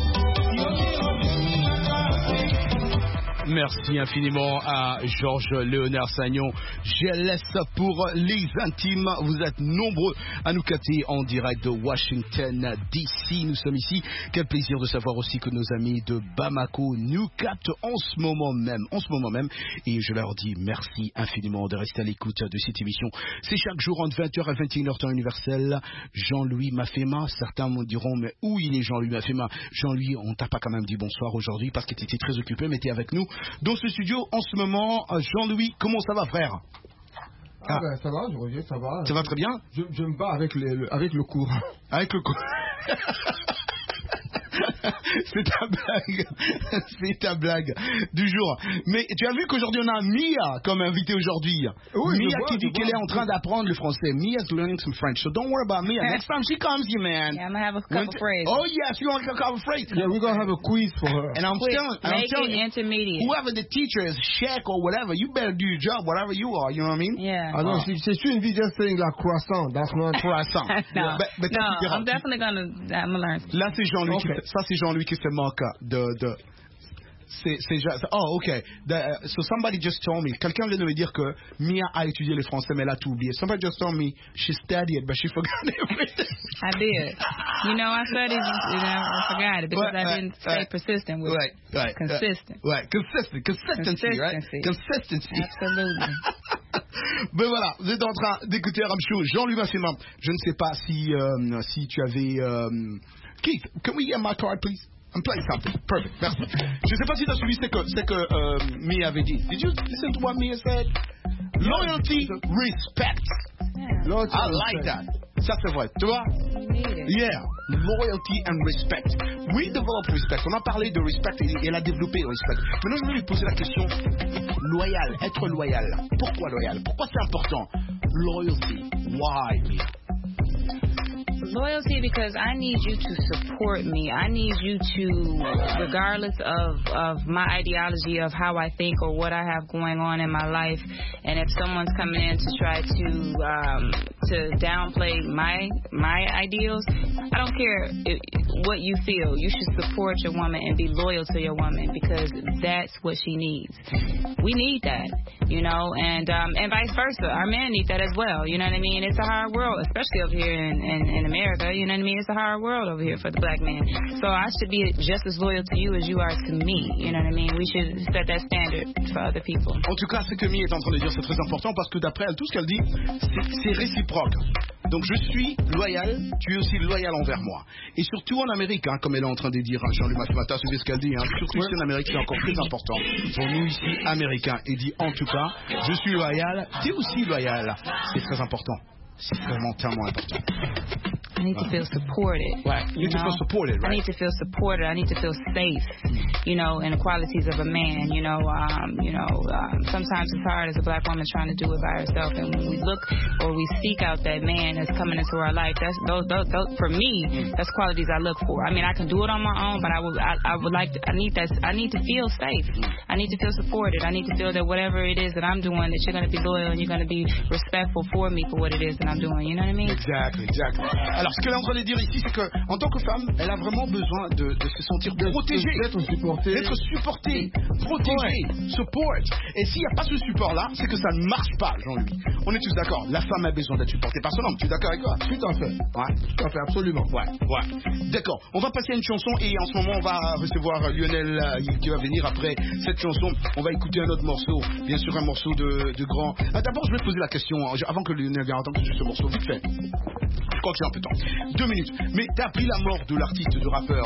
Merci infiniment à Georges Léonard Sagnon. Je laisse pour les intimes. Vous êtes nombreux à nous capter en direct de Washington D C. Nous sommes ici. Quel plaisir de savoir aussi que nos amis de Bamako nous captent en ce moment même. En ce moment même. Et je leur dis merci infiniment de rester à l'écoute de cette émission. C'est chaque jour entre vingt heures et vingt et une heures temps universel. Jean-Louis Mafema. Certains me diront, mais où il est Jean-Louis Mafema? Jean-Louis, on t'a pas quand même dit bonsoir aujourd'hui parce que tu étais très occupé, mais tu es avec nous dans ce studio en ce moment. Jean-Louis, comment ça va, frère? Ah, ah. Ben, ça va, je reviens, ça va. Ça va très bien. Je, je me bats avec, les, le, avec le cours. Avec le cours. C'est ta blague. C'est ta blague du jour. Mais tu as vu qu'aujourd'hui on a Mia comme invité aujourd'hui. Oui, Mia vois, qui dit qu'elle est en train d'apprendre le français. Mia's learning some French. So don't worry about Mia. Next time she comes here, man. Yeah, I'm gonna have a couple When, phrases. Oh yes, you want a couple phrases. Yeah, we're gonna have a quiz for her. And I'm Quiz, telling, and I'm make telling it you, intermediate. whoever the teacher is, Shaq or whatever, you better do your job, whatever you are. You know what I mean? Yeah. Ah non, c'est c'est une vie just saying like croissant. That's not croissant. No, But- but no, that's different. I'm definitely gonna, I'm gonna learn. Là, c'est Jean-Louis Okay. qui, ça, c'est Jean-Louis qui se moque de, de c'est, c'est, oh, ok. The, so somebody just told me, quelqu'un vient de me dire que Mia a étudié le français, mais elle a tout oublié. Somebody just told me she studied, but she forgot everything. I did. You know, I studied, you know, I forgot it because Right, I didn't stay right, persistent with right, it. right, Consistent. Right, consistent, consistency, right? Consistency. Consistency. Absolutely. Ben voilà, vous êtes en train d'écouter Ramchou. Jean-Louis Massima, je ne sais pas si, euh, si tu avais... Euh, Keith, can we get my card, please? I'm playing something. Perfect. Merci. Je ne sais pas si tu as suivi ce que, ce que euh, Mia avait dit. Did you listen to what Mia said? Loyalty, respect. Loyalty, I like that. Ça c'est vrai. Tu vois? Yeah. Loyalty and respect. We develop respect. On a parlé de respect et elle a développé le respect. Maintenant, je vais lui poser la question. Loyal. Être loyal. Pourquoi loyal? Pourquoi c'est important? Loyalty. Why, Mia? Loyalty, because I need you to support me. I need you to, regardless of, of my ideology of how I think or what I have going on in my life, and if someone's coming in to try to um, to downplay my my ideals, I don't care if, what you feel. You should support your woman and be loyal to your woman because that's what she needs. We need that, you know, and um, and vice versa. Our men need that as well. You know what I mean? It's a hard world, especially over here in, in, in America. America. You know what I mean? It's a hard world over here for the black man. So I should be just as loyal to you as you are to me. You know what I mean? We should set that standard for other people. En tout cas, ce que Mia est en train de dire, c'est très important parce que d'après elle, tout ce qu'elle dit, c'est, c'est réciproque. Donc je suis loyal, tu es aussi loyal envers moi. Et surtout en Amérique, hein, comme elle est en train de dire, hein, Jean-Luc Mafimata, c'est ce qu'elle dit, hein, surtout ici en Amérique, c'est encore plus important pour nous ici, Américains. Et dit, en tout cas, je suis loyal, tu es aussi loyal. C'est très important. C'est vraiment tellement important. I need to feel supported. Right. You need to feel supported, right? I need to feel supported. I need to feel safe, you know, in the qualities of a man, you know. Um, you know, um, sometimes it's hard as a black woman trying to do it by herself. And when we look or we seek out that man that's coming into our life, that's those, those, those for me, that's qualities I look for. I mean, I can do it on my own, but I would, I, I would like to, I need that, I need to feel safe. I need to feel supported. I need to feel that whatever it is that I'm doing, that you're going to be loyal and you're going to be respectful for me for what it is that I'm doing. You know what I mean? Exactly, exactly. Alors, ce qu'elle est en train de dire ici, c'est qu'en tant que femme, elle a vraiment besoin de, de se sentir protégée, d'être supportée, d'être supportée, protégée, support. Et s'il n'y a pas ce support-là, c'est que ça ne marche pas, Jean-Louis. On est tous d'accord. La femme a besoin d'être supportée par son homme. Tu es d'accord avec toi? Tout à fait. Ouais. Tout à fait, absolument. Ouais, ouais. D'accord. On va passer à une chanson et en ce moment, on va recevoir Lionel euh, qui va venir après cette chanson. On va écouter un autre morceau, bien sûr un morceau de, de grand. Ah, d'abord, je vais te poser la question avant que Lionel vienne entendre ce morceau. Vite fait. Je crois que j'ai un peu de temps. Deux minutes. Mais t'as appris la mort de l'artiste, du rappeur.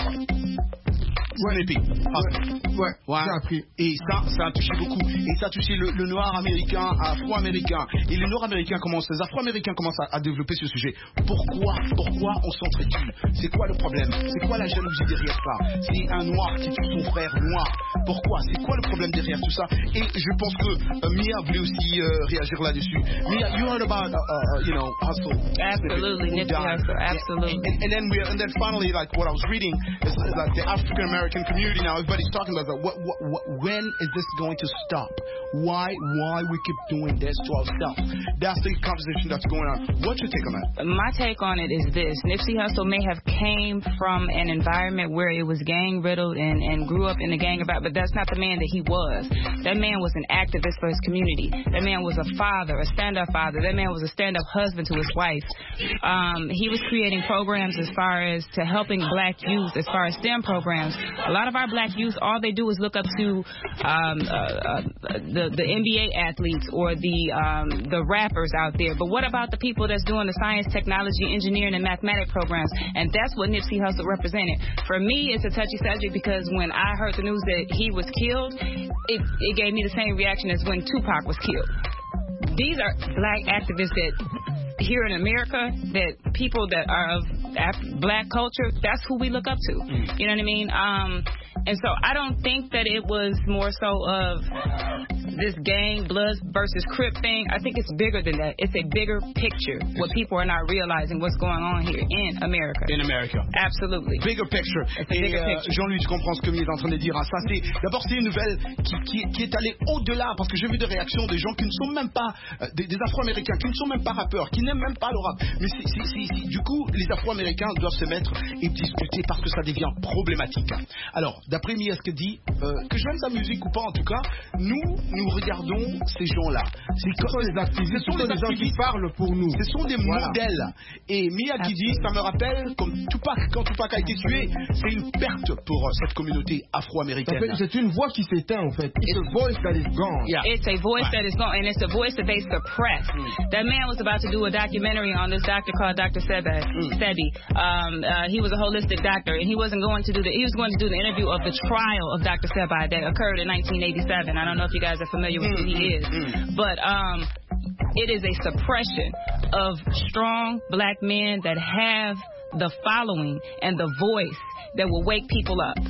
Ouais, ouais, ouais, ouais. J'ai appris. Et ça, ça a touché beaucoup. Et ça a touché le, le noir américain, afro-américain. Et les noirs-américains commencent, les afro-américains commencent à, à développer ce sujet. Pourquoi, pourquoi on s'entretue? C'est quoi le problème? C'est quoi la jalousie derrière ça? C'est un noir qui tue son frère noir. Pourquoi? C'est quoi le problème derrière tout ça? Et je pense que uh, Mia voulait aussi uh, réagir là-dessus. Mia, you heard about, uh, uh, you know, hustle. Absolutely, Nipsey Hussle, absolutely. And, and then we, and then finally, like what I was reading is like the African American community now. Everybody's talking about that. What, what, what, when is this going to stop? Why, why we keep doing this to ourselves? That's the conversation that's going on. What's your take on that? My take on it is this: Nipsey Hussle may have came from an environment where it was gang riddled and, and grew up in the gang about, but that's not the man that he was. That man was an activist for his community. That man was a father, a stand-up father. That man was a stand-up husband to his wife. Um, he was creating programs as far as to helping black youth, as far as STEM programs. A lot of our black youth, all they do is look up to um, uh, uh, the, the N B A athletes or the um, the rappers out there. But what about the people that's doing the science, technology, engineering, and mathematic programs? And that's what Nipsey Hussle represented. For me, it's a touchy subject because when I heard the news that he was killed, it, it gave me the same reaction as when Tupac was killed. These are black activists that here in America, that people that are of Af- black culture, that's who we look up to. Mm. You know what I mean? Um, and so I don't think that it was more so of this gang, Bloods versus Crip thing. I think it's bigger than that. It's a bigger picture. What people are not realizing what's going on here in America. In America. Absolutely. Bigger picture. It's a Et bigger euh, picture. Jean-Louis, tu comprends ce que Mia est en train de dire. Hein. Ça, c'est, d'abord, c'est une nouvelle qui, qui, qui est allée au-delà, parce que j'ai vu des réactions des gens qui ne sont même pas, euh, des, des Afro-Américains, qui ne sont même pas rappeurs, qui n'aiment même pas le rap. Mais c'est, c'est, c'est, c'est, du coup, les Afro-Américains doivent se mettre et discuter parce que ça devient problématique. Alors, d'après Mia, ce qu'elle dit, euh, que je aime sa musique ou pas, en tout cas, nous, nous regardons ces gens-là. C'est ce sont les activistes, ce sont les gens qui parlent pour nous. Ce sont des voilà. modèles. Et Mia qui dit, ça me rappelle, comme Tupac, quand Tupac a été tué, c'est une perte pour euh, cette communauté afro-américaine. C'est une voix qui s'éteint, en fait. It's a voice that is gone. Yeah. It's a voice right. that is gone, and it's a voice that they suppress. Mm. That man was about to do a documentary on this doctor called Doctor Sebi. Mm. Sebi. Um, uh, he was a holistic doctor, and he wasn't going to do the. He was going to do the interview of the trial of Doctor Sebi that occurred in nineteen eighty-seven. I don't know if you guys are familiar with mm. who he is, mm. but um, it is a suppression of strong black men that have the following and the voice that will wake people up.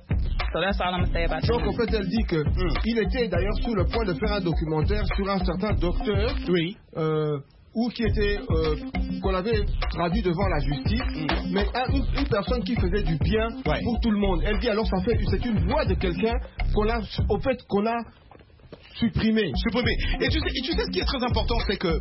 So that's all I'm going to say about that. Donc en fait elle dit que mm. il était d'ailleurs sur le point de faire un documentaire sur un certain docteur oui. euh, ou qui était euh, qu'on avait traduit devant la justice, mm. mais un, une, une personne qui faisait du bien ouais. pour tout le monde. Elle dit alors ça fait c'est une voix de quelqu'un qu'on a au fait qu'on a supprimé. Supprimé. Et tu sais, et tu sais ce qui est très important, c'est que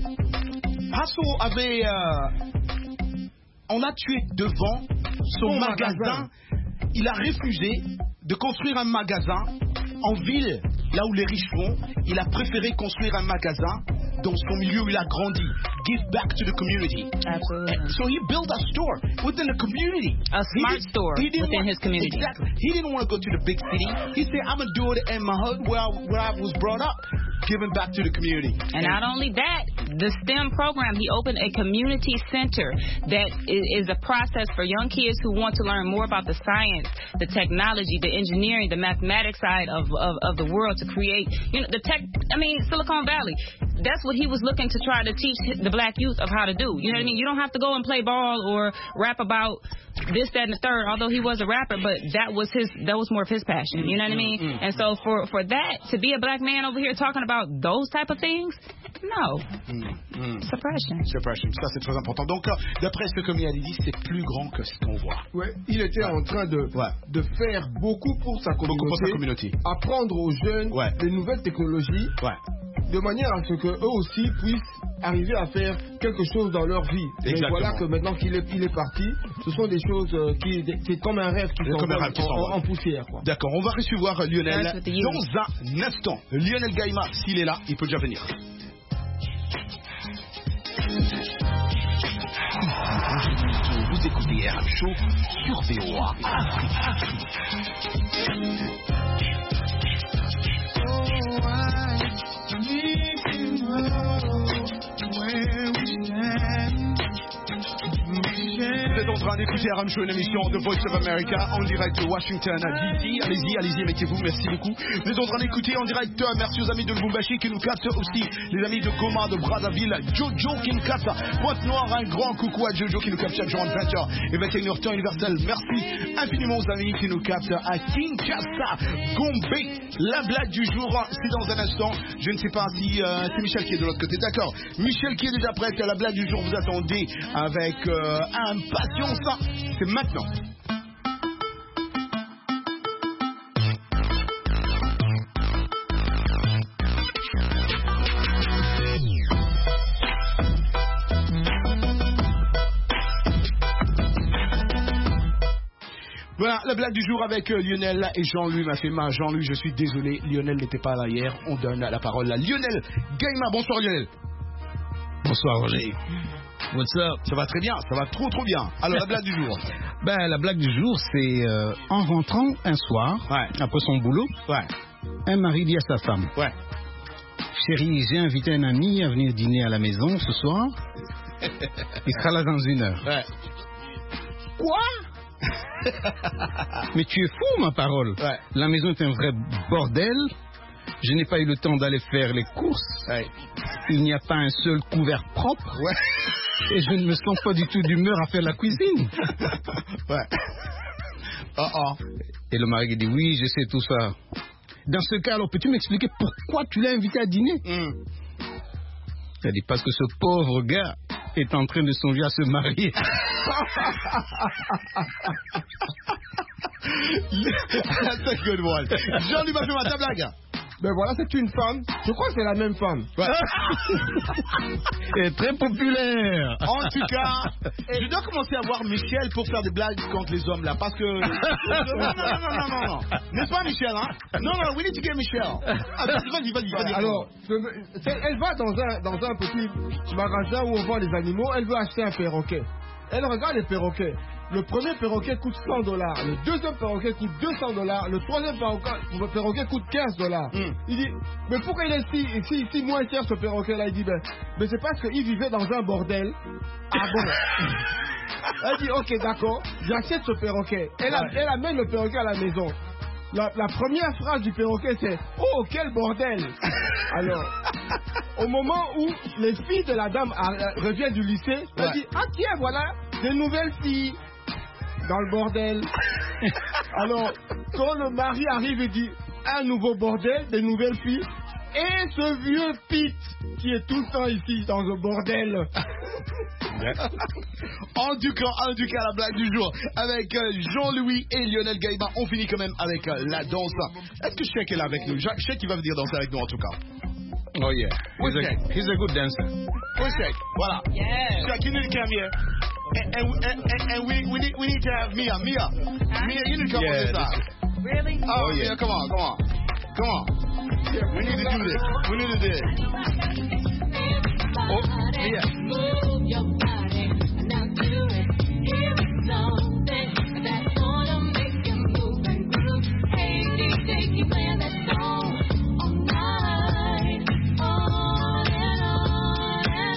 Hussle avait euh, on a tué devant son, son magasin. magasin. Il a refusé de construire un magasin en ville, là où les riches vont. Il a préféré construire un magasin dans son milieu où il a grandi. Give back to the community. Absolutely. And so he built a store within the community. A smart He did- store he didn't within want- his community. Exactly. He didn't want to go to the big city. He said, I'm going to do it in my hood where I, where I was brought up. Giving back to the community. And not only that, the STEM program, he opened a community center that is, is a process for young kids who want to learn more about the science, the technology, the engineering, the mathematics side of, of, of the world to create, you know, the tech, I mean, Silicon Valley. That's what he was looking to try to teach the black youth of how to do. You know what I mean? You don't have to go and play ball or rap about this, that, and the third, although he was a rapper, but that was his, that was more of his passion. You know what I mean? Mm-hmm. And so for, for that, to be a black man over here talking about those type of things, no. Mm-hmm. Suppression. Suppression. Ça, c'est très important. Donc, euh, d'après ce que Miali dit, c'est plus grand que ce qu'on voit. Ouais, il était en train de, de faire beaucoup pour sa communauté, Beaucoup pour sa communauté. apprendre aux jeunes les nouvelles technologies, de manière à ce qu'eux aussi puissent arriver à faire quelque chose dans leur vie. Et Exactement. voilà que maintenant qu'il est, il est parti, ce sont des choses euh, qui, c'est comme un rêve qui C'est comme un rêve qui s'envole en, s'envole. en poussière. Quoi. D'accord, on va recevoir Lionel That's what the youth. dans un instant. Lionel Gaïma, s'il est là, il peut déjà venir. Vous écoutez R M Show sur V O A. Vous êtes en train d'écouter R M Show, une émission de Voice of America en direct de Washington D C. Allez-y, allez-y, mettez-vous, merci beaucoup. Vous êtes en train d'écouter en direct, euh, merci aux amis de Lubumbashi qui nous captent aussi, les amis de Goma, de Brazzaville, Jojo qui nous capte, Pointe-Noire, un grand coucou à Jojo qui nous capte chaque jour en vingt heures et vingt et une heures temps universel. Merci infiniment aux amis qui nous captent à Kinshasa, Gombe. La blague du jour, c'est dans un instant. Je ne sais pas si euh, c'est Michel qui est de l'autre côté. D'accord, Michel qui est déjà prête. La blague du jour, vous attendez avec euh, impatience. C'est maintenant. Voilà, la blague du jour avec euh, Lionel et Jean-Louis m'a fait mal. Jean-Louis, je suis désolé, Lionel n'était pas là hier. On donne la parole à Lionel Gaïma. Bonsoir Lionel. Bonsoir Roger. What's up? Ça va très bien, ça va trop trop bien. Alors la blague du jour. Ben la blague du jour c'est euh, en rentrant un soir, après son boulot, un mari dit à sa femme, chérie, j'ai invité un ami à venir dîner à la maison ce soir. Il sera là dans une heure. Ouais. Quoi? Mais tu es fou, ma parole. La maison est un vrai bordel. Je n'ai pas eu le temps d'aller faire les courses. Il n'y a pas un seul couvert propre. Et je ne me sens pas du tout d'humeur à faire la cuisine. Ouais. Oh oh. Et le mari dit oui, je sais tout ça. Dans ce cas, alors peux-tu m'expliquer pourquoi tu l'as invité à dîner? Mm. Il a dit parce que ce pauvre gars est en train de songer à se marier. That's a good one. Jean-Louis m'a fait ma blague. Ben voilà, c'est une femme. Je crois que c'est la même femme. Ouais. Elle est très populaire. En tout cas, je dois commencer à voir Michel pour faire des blagues contre les hommes là, parce que non non non non non non, non. N'est-ce pas Michel hein? Non non, we need to get Michel. Ah, vas-y vas-y vas-y. Alors, elle va dans un dans un petit magasin où on vend les animaux. Elle veut acheter un perroquet. Elle regarde les perroquets. Le premier perroquet coûte cent dollars. Le deuxième perroquet coûte deux cents dollars. Le troisième perroquet coûte quinze dollars. Mm. Il dit, mais pourquoi il est si, si, si moins cher ce perroquet-là? Il dit, ben, mais c'est parce qu'il vivait dans un bordel. Ah bon? Elle dit, ok, d'accord, j'achète ce perroquet. Elle, a, elle amène le perroquet à la maison. La, la première phrase du perroquet, c'est « Oh, quel bordel !» Alors, au moment où les filles de la dame a, a, reviennent du lycée, ouais. Elle dit « Ah tiens, voilà, des nouvelles filles dans le bordel. » Alors, quand le mari arrive et dit « Un nouveau bordel, des nouvelles filles », et ce vieux Pete qui est tout le temps ici dans le bordel. En tout cas, en tout cas, la blague du jour avec euh, Jean-Louis et Lionel Gaïma. On finit quand même avec euh, la danse. Est-ce que Cheikh est là avec nous? Cheikh qui va venir danser avec nous en tout cas. Oh yeah, he's a, he's a good dancer. Oui, Cheikh, voilà. Yeah. Cheikh, you need to come here. And, and, and, and we, we, need, we need to have Mia. Mia, huh? Mia, you need to come yeah, on this side. Really? Oh, oh yeah. Mia, come on, come on. Come on. We need to do this. We need to do this. yeah. Move your body. Now do it. Here's something that's gonna make you move and groove. Hey, D J, keep playing that song all night, on and on and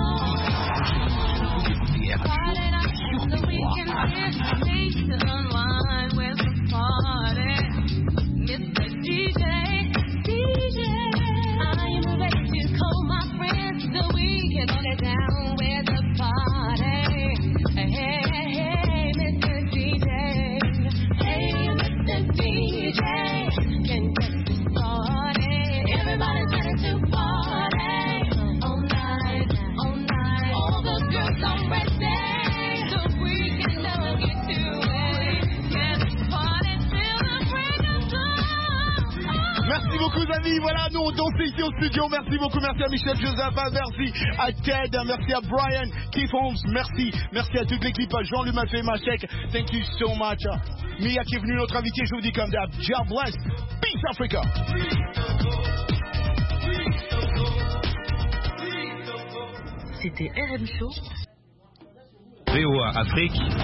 on. Friday night, the weekend is made to unwind with the party. Mister D J, D J, I am ready to call my friends so we can all get down with the party. Hey, hey, hey, Mister D J, hey, Mister D J, can get this started. Everybody's ready to party all night, all night. All the girls are ready, so we can never get to it. Let's party till the break of dawn. Merci beaucoup, amis. Voilà, nous on danse ici au studio. Merci beaucoup. Merci à Michel Joseph. Merci à Ted. Merci à Brian. Keith Holmes. Merci. Merci à toute l'équipe. Jean-Luc Maffé, Machek. Thank you so much. Mia qui est venue, notre invité. Je vous dis comme d'hab. God bless. Peace Africa. C'était R M Show. V O A Afrique,